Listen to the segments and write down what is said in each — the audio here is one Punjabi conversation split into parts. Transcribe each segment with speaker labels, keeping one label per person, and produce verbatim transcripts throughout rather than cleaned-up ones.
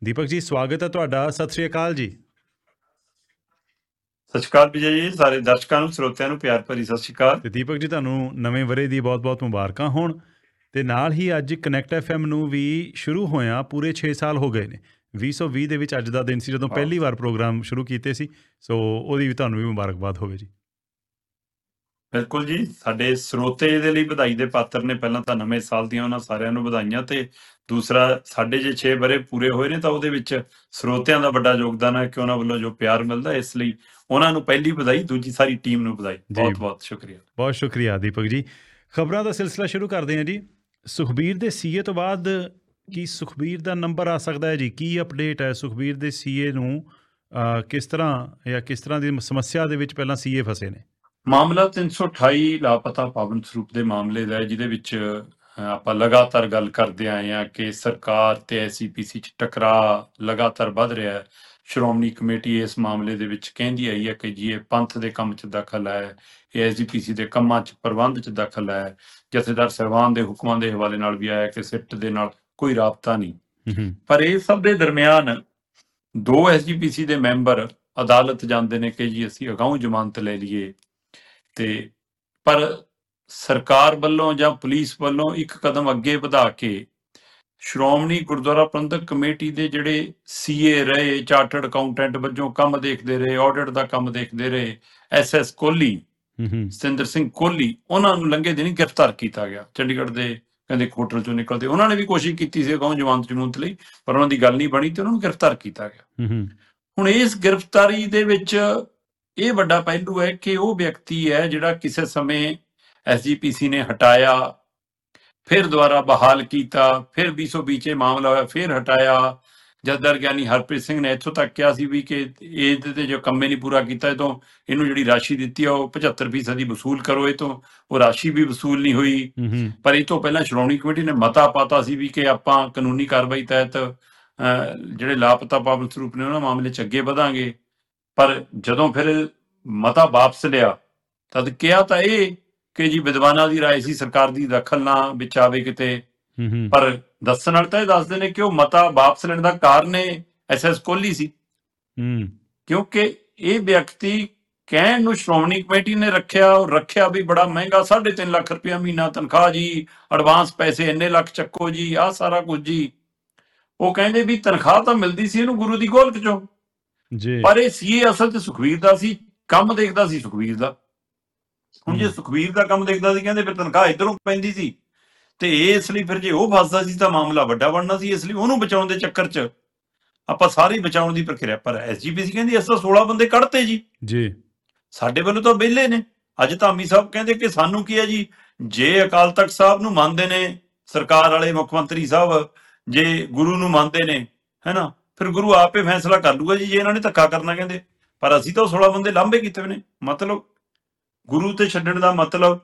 Speaker 1: ਦੀਪਕ ਜੀ, ਸਵਾਗਤ ਹੈ ਤੁਹਾਡਾ। ਸਤਿ ਸ਼੍ਰੀ ਅਕਾਲ ਜੀ।
Speaker 2: ਸਤਿ ਸ਼੍ਰੀ ਅਕਾਲ ਵਿਜੇ ਜੀ, ਸਾਰੇ ਦਰਸ਼ਕਾਂ ਨੂੰ ਸਰੋਤਿਆਂ ਨੂੰ ਪਿਆਰ ਭਰੀ ਸਤਿ ਸ਼੍ਰੀ ਅਕਾਲ।
Speaker 1: ਤੇ ਦੀਪਕ ਜੀ, ਤੁਹਾਨੂੰ ਨਵੇਂ ਵਰ੍ਹੇ ਦੀ ਬਹੁਤ-ਬਹੁਤ ਮੁਬਾਰਕਾਂ ਹੋਣ। ਤੇ ਨਾਲ ਹੀ ਅੱਜ ਕਨੈਕਟ ਐਫ ਐਮ ਨੂੰ ਵੀ ਸ਼ੁਰੂ ਹੋਇਆ ਪੂਰੇ ਛੇ ਸਾਲ ਹੋ ਗਏ ਨੇ। ਵੀਹ ਸੌ ਵੀਹ ਦੇ ਵਿੱਚ ਅੱਜ ਦਾ ਦਿਨ ਸੀ ਜਦੋਂ
Speaker 2: ਹਾਂ।
Speaker 1: ਪਹਿਲੀ ਵਾਰ ਪ੍ਰੋਗਰਾਮ ਸ਼ੁਰੂ ਕੀਤੇ ਸੀ। ਸੋ ਉਹਦੀ ਵੀ ਤੁਹਾਨੂੰ ਵੀ ਮੁਬਾਰਕਬਾਦ ਹੋਵੇ ਜੀ।
Speaker 2: ਬਿਲਕੁਲ ਜੀ, ਸਾਡੇ ਸਰੋਤੇ ਇਹਦੇ ਲਈ ਵਧਾਈ ਦੇ ਪਾਤਰ ਨੇ। ਪਹਿਲਾਂ ਤਾਂ ਨਵੇਂ ਸਾਲ ਦੀਆਂ ਉਹਨਾਂ ਸਾਰਿਆਂ ਨੂੰ ਵਧਾਈਆਂ, ਤੇ ਦੂਸਰਾ ਸਾਡੇ ਜੇ ਛੇ ਵਰ੍ਹੇ ਪੂਰੇ ਹੋਏ ਨੇ ਤਾਂ ਉਹਦੇ ਵਿੱਚ ਸਰੋਤਿਆਂ ਦਾ ਵੱਡਾ ਯੋਗਦਾਨ ਹੈ ਕਿ ਉਹਨਾਂ ਵੱਲੋਂ ਜੋ ਪਿਆਰ ਮਿਲਦਾ, ਇਸ ਲਈ ਉਹਨਾਂ ਨੂੰ ਪਹਿਲੀ ਵਧਾਈ, ਦੂਜੀ ਸਾਰੀ ਟੀਮ ਨੂੰ ਵਧਾਈ।
Speaker 1: ਜੀ
Speaker 2: ਬਹੁਤ ਬਹੁਤ ਸ਼ੁਕਰੀਆ।
Speaker 1: ਬਹੁਤ ਸ਼ੁਕਰੀਆ ਦੀਪਕ ਜੀ। ਖਬਰਾਂ ਦਾ ਸਿਲਸਿਲਾ ਸ਼ੁਰੂ ਕਰਦੇ ਹਾਂ ਜੀ। ਸੁਖਬੀਰ ਦੇ ਸੀਏ ਤੋਂ ਬਾਅਦ ਕੀ ਸੁਖਬੀਰ ਦਾ ਨੰਬਰ ਆ ਸਕਦਾ ਹੈ ਜੀ? ਕੀ ਅਪਡੇਟ ਹੈ ਸੁਖਬੀਰ ਦੇ ਸੀਏ ਨੂੰ? ਅਹ, ਕਿਸ ਤਰ੍ਹਾਂ ਜਾਂ ਕਿਸ ਤਰ੍ਹਾਂ ਦੀ ਸਮੱਸਿਆ ਦੇ ਵਿੱਚ ਪਹਿਲਾਂ ਸੀਏ ਫਸੇ ਨੇ?
Speaker 2: ਮਾਮਲਾ ਤਿੰਨ ਸੌ ਅਠਾਈ ਲਾਪਤਾ ਪਾਵਨ ਸਰੂਪ ਦੇ ਮਾਮਲੇ ਦਾ ਹੈ, ਜਿਹਦੇ ਵਿੱਚ ਅ, ਆਪਾਂ ਲਗਾਤਾਰ ਗੱਲ ਕਰਦੇ ਆਏ ਹਾਂ ਕਿ ਸਰਕਾਰ ਤੇ ਐਸ ਜੀ ਪੀ ਸੀ ਚ ਟਕਰਾਅ ਲਗਾਤਾਰ ਵੱਧ ਰਿਹਾ ਹੈ। ਸ਼੍ਰੋਮਣੀ ਕਮੇਟੀ ਇਸ ਮਾਮਲੇ ਦੇ ਵਿੱਚ ਕਹਿੰਦੀ ਆਈ ਹੈ ਕਿ ਜੀ ਇਹ ਪੰਥ ਦੇ ਕੰਮ 'ਚ ਦਖਲ ਹੈ, ਇਹ ਐਸ ਜੀ ਪੀ ਸੀ ਦੇ ਕੰਮਾਂ 'ਚ ਪ੍ਰਬੰਧ 'ਚ ਦਖਲ ਹੈ। ਜਥੇਦਾਰ ਸਾਹਿਬਾਨ ਦੇ ਹੁਕਮਾਂ ਦੇ ਹਵਾਲੇ ਨਾਲ ਵੀ ਆਇਆ ਕਿ ਸਿੱਟ ਦੇ ਨਾਲ ਕੋਈ ਰਾਬਤਾ ਨਹੀਂ।
Speaker 1: ਹੂੰ ਹੂੰ
Speaker 2: ਪਰ ਇਹ ਸਭ ਦੇ ਦਰਮਿਆਨ ਦੋ ਐਸ ਜੀ ਪੀ ਸੀ ਦੇ ਮੈਂਬਰ ਅਦਾਲਤ ਜਾਂਦੇ ਨੇ ਕਿ ਜੀ ਅਸੀਂ ਅਗਾਊਂ ਜ਼ਮਾਨਤ ਲੈ ਲਈਏ, ਤੇ ਪਰ ਸਰਕਾਰ ਵੱਲੋਂ ਜਾਂ ਪੁਲਿਸ ਵੱਲੋਂ ਇੱਕ ਕਦਮ ਅੱਗੇ ਵਧਾ ਕੇ ਸ਼੍ਰੋਮਣੀ ਗੁਰਦੁਆਰਾ ਪ੍ਰਬੰਧਕ ਕਮੇਟੀ ਦੇ ਜਿਹੜੇ ਸੀਏ ਰਹੇ, ਚਾਰਟਰਡ ਅਕਾਊਂਟੈਂਟ ਵਜੋਂ ਕੰਮ ਦੇਖਦੇ ਰਹੇ, ਆਡਿਟ ਦਾ ਕੰਮ ਦੇਖਦੇ ਰਹੇ, ਐਸ ਐਸ ਕੋਹਲੀ,
Speaker 1: ਹੂੰ ਹੂੰ
Speaker 2: ਸਤਿੰਦਰ ਸਿੰਘ ਕੋਹਲੀ, ਉਹਨਾਂ ਨੂੰ ਲੰਘੇ ਦਿਨੀ ਗ੍ਰਿਫਤਾਰ ਕੀਤਾ ਗਿਆ। ਚੰਡੀਗੜ੍ਹ ਦੇ ਕਹਿੰਦੇ ਇੱਕ ਹੋਟਲ ਚੋਂ ਨਿਕਲਦੇ ਉਹਨਾਂ ਨੇ ਵੀ ਕੋਸ਼ਿਸ਼ ਕੀਤੀ ਸੀ ਅਗਾਊਂ ਜ਼ਮਾਨਤ ਜ਼ਮੂਨਤ ਲਈ, ਪਰ ਉਹਨਾਂ ਦੀ ਗੱਲ ਨਹੀਂ ਬਣੀ ਤੇ ਉਹਨਾਂ ਨੂੰ ਗ੍ਰਿਫਤਾਰ ਕੀਤਾ ਗਿਆ।
Speaker 1: ਹੂੰ ਹੂੰ
Speaker 2: ਹੁਣ ਇਸ ਗ੍ਰਿਫਤਾਰੀ ਦੇ ਵਿੱਚ ਇਹ ਵੱਡਾ ਪਹਿਲੂ ਹੈ ਕਿ ਉਹ ਵਿਅਕਤੀ ਹੈ ਜਿਹੜਾ ਕਿਸੇ ਸਮੇਂ ਐਸ ਜੀ ਪੀ ਸੀ ਨੇ ਹਟਾਇਆ, ਫਿਰ ਦੁਬਾਰਾ ਬਹਾਲ ਕੀਤਾ, ਫਿਰ ਵੀਹ ਸੌ ਵੀਹ 'ਚ ਇਹ ਮਾਮਲਾ ਹੋਇਆ, ਫਿਰ ਹਟਾਇਆ। ਜਥੇਦਾਰ ਗਿਆਨੀ ਹਰਪ੍ਰੀਤ ਸਿੰਘ ਨੇ ਇੱਥੋਂ ਤੱਕ ਕਿਹਾ ਸੀ ਵੀ ਕਿ ਇਹਦੇ ਤੇ ਜੋ ਕੰਮੇ ਨਹੀਂ ਪੂਰਾ ਕੀਤਾ, ਇਹ ਤੋਂ ਇਹਨੂੰ ਜਿਹੜੀ ਰਾਸ਼ੀ ਦਿੱਤੀ ਆ ਉਹ ਪਝੱਤਰ ਫੀਸਦ ਦੀ ਵਸੂਲ ਕਰੋ। ਇਹ ਤੋਂ ਉਹ ਰਾਸ਼ੀ ਵੀ ਵਸੂਲ ਨਹੀਂ ਹੋਈ।
Speaker 1: ਹੂੰ ਹੂੰ
Speaker 2: ਪਰ ਇਹ ਤੋਂ ਪਹਿਲਾਂ ਸ਼੍ਰੋਮਣੀ ਕਮੇਟੀ ਨੇ ਮਤਾ ਪਾਤਾ ਸੀ ਵੀ ਕਿ ਆਪਾਂ ਕਾਨੂੰਨੀ ਕਾਰਵਾਈ ਤਹਿਤ ਅਹ, ਜਿਹੜੇ ਲਾਪਤਾ ਪਾਵਨ ਸਰੂਪ ਨੇ ਉਹਨਾਂ ਮਾਮਲੇ 'ਚ ਅੱਗੇ ਵਧਾਂਗੇ। ਪਰ ਜਦੋਂ ਫਿਰ ਮਤਾ ਵਾਪਸ ਲਿਆ ਤਦ ਕਿਹਾ ਤਾਂ ਇਹ ਕਿ ਜੀ ਵਿਦਵਾਨਾਂ ਦੀ ਰਾਏ ਸੀ, ਸਰਕਾਰ ਦੀ ਦਖਲ ਨਾ ਵਿੱਚ ਆਵੇ ਕਿਤੇ।
Speaker 1: ਹੂੰ ਹੂੰ
Speaker 2: ਪਰ ਦੱਸਣ ਵਾਲੇ ਤਾਂ ਇਹ ਦੱਸਦੇ ਨੇ ਕਿ ਉਹ ਮਤਾ ਵਾਪਸ ਲੈਣ ਦਾ ਕਾਰਨ ਐਸ ਐਸ ਕੋਹਲੀ ਸੀ,
Speaker 1: ਹੂੰ
Speaker 2: ਕਿਉਂਕਿ ਇਹ ਵਿਅਕਤੀ ਕਹਿਣ ਨੂੰ ਸ਼੍ਰੋਮਣੀ ਕਮੇਟੀ ਨੇ ਰੱਖਿਆ, ਉਹ ਰੱਖਿਆ ਵੀ ਬੜਾ ਮਹਿੰਗਾ, ਸਾਢੇ ਤਿੰਨ ਲੱਖ ਰੁਪਇਆ ਮਹੀਨਾ ਤਨਖਾਹ ਜੀ, ਐਡਵਾਂਸ ਪੈਸੇ ਇੰਨੇ ਲੱਖ ਚੱਕੋ ਜੀ, ਆਹ ਸਾਰਾ ਕੁਝ ਜੀ। ਉਹ ਕਹਿੰਦੇ ਵੀ ਤਨਖਾਹ ਤਾਂ ਮਿਲਦੀ ਸੀ ਇਹਨੂੰ ਗੁਰੂ ਦੀ ਗੋਲਕ ਚੋਂ,
Speaker 1: ਜੀ
Speaker 2: ਪਰ ਇਹ ਸੀਏ ਅਸਲ 'ਚ ਸੁਖਬੀਰ ਦਾ ਸੀ, ਕੰਮ ਦੇਖਦਾ ਸੀ ਸੁਖਬੀਰ ਦਾ। ਹੁਣ ਜੇ
Speaker 1: ਹੂੰ
Speaker 2: ਸੁਖਬੀਰ ਦਾ ਕੰਮ ਦੇਖਦਾ ਸੀ, ਕਹਿੰਦੇ ਫਿਰ ਤਨਖਾਹ ਇਧਰੋਂ ਪੈਂਦੀ ਸੀ, ਤੇ ਇਸ ਲਈ ਫਿਰ ਜੇ ਉਹ ਫਸਦਾ ਸੀ ਤਾਂ ਮਾਮਲਾ ਵੱਡਾ ਬਣਨਾ ਸੀ। ਇਸ ਲਈ ਉਹਨੂੰ ਬਚਾਉਣ ਦੇ ਚੱਕਰ 'ਚ ਆਪਾਂ ਸਾਰੇ ਬਚਾਉਣ ਦੀ ਪ੍ਰਕਿਰਿਆ, ਪਰ ਐਸ ਜੀ ਪੀ ਸੀ ਕਹਿੰਦੀ ਅਸੀਂ ਤਾਂ ਸੋਲਾਂ ਬੰਦੇ ਕੱਢਤੇ ਜੀ,
Speaker 1: ਜੀ
Speaker 2: ਸਾਡੇ ਵੱਲੋਂ ਤਾਂ ਵਿਹਲੇ ਨੇ। ਅੱਜ ਧਾਮੀ ਸਾਹਿਬ ਕਹਿੰਦੇ ਕਿ ਸਾਨੂੰ ਕੀ ਹੈ ਜੀ, ਜੇ ਅਕਾਲ ਤਖਤ ਸਾਹਿਬ ਨੂੰ ਮੰਨਦੇ ਨੇ ਸਰਕਾਰ ਵਾਲੇ ਮੁੱਖ ਮੰਤਰੀ ਸਾਹਿਬ, ਜੇ ਗੁਰੂ ਨੂੰ ਮੰਨਦੇ ਨੇ, ਹੈਨਾ, ਫਿਰ ਗੁਰੂ ਆਪੇ ਫੈਸਲਾ ਕਰ ਲੂਗਾ ਜੀ, ਜੇ ਇਹਨਾਂ ਨੇ ਧੱਕਾ ਕਰਨਾ ਕਹਿੰਦੇ। ਪਰ ਅਸੀਂ ਤਾਂ ਸੋਲਾਂ ਬੰਦੇ ਲਾਂਭੇ ਕੀਤੇ ਹੋਏ ਨੇ। ਮਤਲਬ ਗੁਰੂ ਤੇ ਛੱਡਣ ਦਾ ਮਤਲਬ,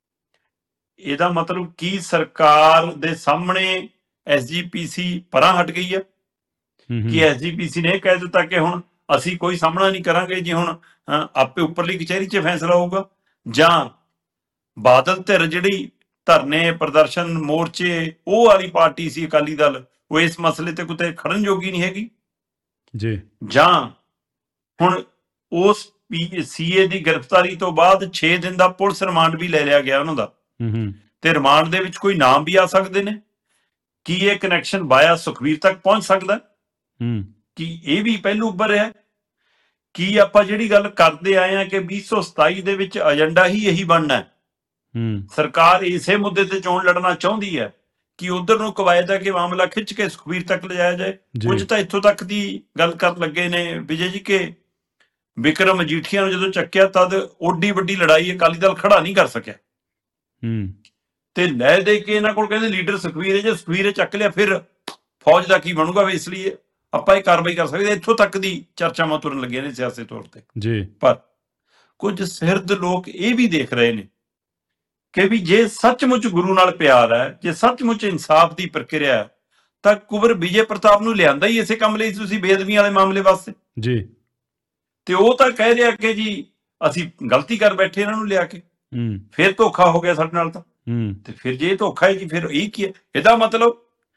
Speaker 2: ਇਹਦਾ ਮਤਲਬ ਕੀ ਸਰਕਾਰ ਦੇ ਸਾਹਮਣੇ ਐਸ ਜੀ ਪੀ ਸੀ ਪਰਾਂ ਹਟ ਗਈ ਹੈ?
Speaker 1: ਹੂੰ
Speaker 2: ਕਿ
Speaker 1: ਹੂੰ
Speaker 2: ਐਸ ਜੀ ਪੀ ਸੀ ਨੇ ਕਹਿ ਦਿੱਤਾ ਕਿ ਹੁਣ ਅਸੀਂ ਕੋਈ ਸਾਹਮਣਾ ਨਹੀਂ ਕਰਾਂਗੇ ਜੀ, ਹੁਣ ਅ, ਆਪੇ ਉੱਪਰਲੀ ਕਚਹਿਰੀ 'ਚ ਫੈਸਲਾ ਹੋਊਗਾ? ਜਾਂ ਬਾਦਲ ਧਿਰ ਜਿਹੜੀ ਧਰਨੇ ਪ੍ਰਦਰਸ਼ਨ ਮੋਰਚੇ ਉਹ ਵਾਲੀ ਪਾਰਟੀ ਸੀ ਅਕਾਲੀ ਦਲ, ਉਹ ਇਸ ਮਸਲੇ ਤੇ ਕਿਤੇ ਖੜਨ ਜੋਗੀ ਨਹੀਂ ਹੈਗੀ?
Speaker 1: ਜੀ
Speaker 2: ਜਾਂ ਹੁਣ ਉਸ ਸੀਏ ਦੀ ਗ੍ਰਿਫਤਾਰੀ ਤੋਂ ਬਾਅਦ ਛੇ ਦਿਨ ਦਾ ਪੁਲਿਸ ਰਿਮਾਂਡ ਵੀ ਲੈ ਲਿਆ ਗਿਆ ਉਹਨਾਂ ਦਾ,
Speaker 1: ਹੂੰ ਹੂੰ
Speaker 2: ਤੇ ਰਿਮਾਂਡ ਦੇ ਵਿੱਚ ਕੋਈ ਨਾਮ ਵੀ ਆ ਸਕਦੇ ਨੇ। ਕੀ ਇਹ ਕਨੈਕਸ਼ਨ ਵਾਇਆ ਸੁਖਬੀਰ ਤੱਕ ਪਹੁੰਚ ਸਕਦਾ?
Speaker 1: ਹੂੰ
Speaker 2: ਕੀ ਇਹ ਵੀ ਪਹਿਲੂ ਉੱਭਰ ਰਿਹਾ? ਕੀ ਆਪਾਂ ਜਿਹੜੀ ਗੱਲ ਕਰਦੇ ਆਏ ਆ ਕਿ ਵੀਹ ਸੌ ਸਤਾਈ ਦੇ ਵਿੱਚ ਏਜੰਡਾ ਹੀ ਇਹੀ ਬਣਨਾ ਹੈ,
Speaker 1: ਹੂੰ
Speaker 2: ਸਰਕਾਰ ਇਸੇ ਮੁੱਦੇ ਤੇ ਚੋਣ ਲੜਨਾ ਚਾਹੁੰਦੀ ਹੈ ਕਿ ਉਧਰ ਨੂੰ ਕਵਾਇਦ ਹੈ ਕਿ ਮਾਮਲਾ ਖਿੱਚ ਕੇ ਸੁਖਬੀਰ ਤੱਕ ਲਿਜਾਇਆ ਜਾਏ?
Speaker 1: ਜੀ
Speaker 2: ਕੁਝ ਤਾਂ ਇੱਥੋਂ ਤੱਕ ਦੀ ਗੱਲ ਕਰਨ ਲੱਗੇ ਨੇ ਵਿਜੇ ਜੀ ਕਿ ਵਿਕਰਮ ਮਜੀਠੀਆ ਨੂੰ ਜਦੋਂ ਚੱਕਿਆ ਤਦ ਓਡੀ ਵੱਡੀ ਲੜਾਈ ਅਕਾਲੀ ਦਲ ਖੜਾ ਨਹੀਂ ਕਰ ਸਕਿਆ,
Speaker 1: ਹੂੰ
Speaker 2: ਤੇ ਲੈ ਦੇ ਕੇ ਇਹਨਾਂ ਕੋਲ ਕਹਿੰਦੇ ਲੀਡਰ ਸੁਖਬੀਰ ਹੈ, ਜੇ ਸੁਖਬੀਰ ਚੱਕ ਲਿਆ ਫਿਰ ਫੌਜ ਦਾ ਕੀ ਬਣੂਗਾ? ਇਸ ਲਈ ਆਪਾਂ ਇਹ ਕਾਰਵਾਈ ਕਰ ਸਕਦੇ। ਇੱਥੋਂ ਤੱਕ ਦੀ ਚਰਚਾਵਾਂ ਤੁਰਨ ਲੱਗੀਆਂ ਨੇ ਸਿਆਸੀ ਤੌਰ ਤੇ।
Speaker 1: ਜੀ
Speaker 2: ਪਰ ਕੁਝ ਸਿਰਦ ਲੋਕ ਇਹ ਵੀ ਦੇਖ ਰਹੇ ਨੇ ਕਿ ਵੀ ਜੇ ਸੱਚਮੁੱਚ ਗੁਰੂ ਨਾਲ ਪਿਆਰ ਹੈ, ਜੇ ਸੱਚਮੁੱਚ ਇਨਸਾਫ ਦੀ ਪ੍ਰਕਿਰਿਆ ਹੈ, ਤਾਂ ਕੁਬਰ ਵਿਜੇ ਪ੍ਰਤਾਪ ਨੂੰ ਲਿਆਂਦਾ ਹੀ ਇਸੇ ਕੰਮ ਲਈ ਤੁਸੀਂ ਬੇਅਦਬੀਆਂ ਵਾਲੇ ਮਾਮਲੇ ਵਾਸਤੇ।
Speaker 1: ਜੀ
Speaker 2: ਤੇ ਉਹ ਤਾਂ ਕਹਿ ਰਿਹਾ ਕਿ ਜੀ ਅਸੀਂ ਗਲਤੀ ਕਰ ਬੈਠੇ ਇਹਨਾਂ ਨੂੰ ਲਿਆ ਕੇ,
Speaker 1: ਹੂੰ
Speaker 2: ਫਿਰ ਧੋਖਾ ਹੋ ਗਿਆ ਸਾਡੇ ਨਾਲ। ਤਾਂ
Speaker 1: ਹੂੰ
Speaker 2: ਤੇ ਫਿਰ ਜੇ ਇਹ ਧੋਖਾ ਹੈ ਜੀ ਫਿਰ ਇਹ ਕੀ ਹੈ? ਇਹਦਾ ਮਤਲਬ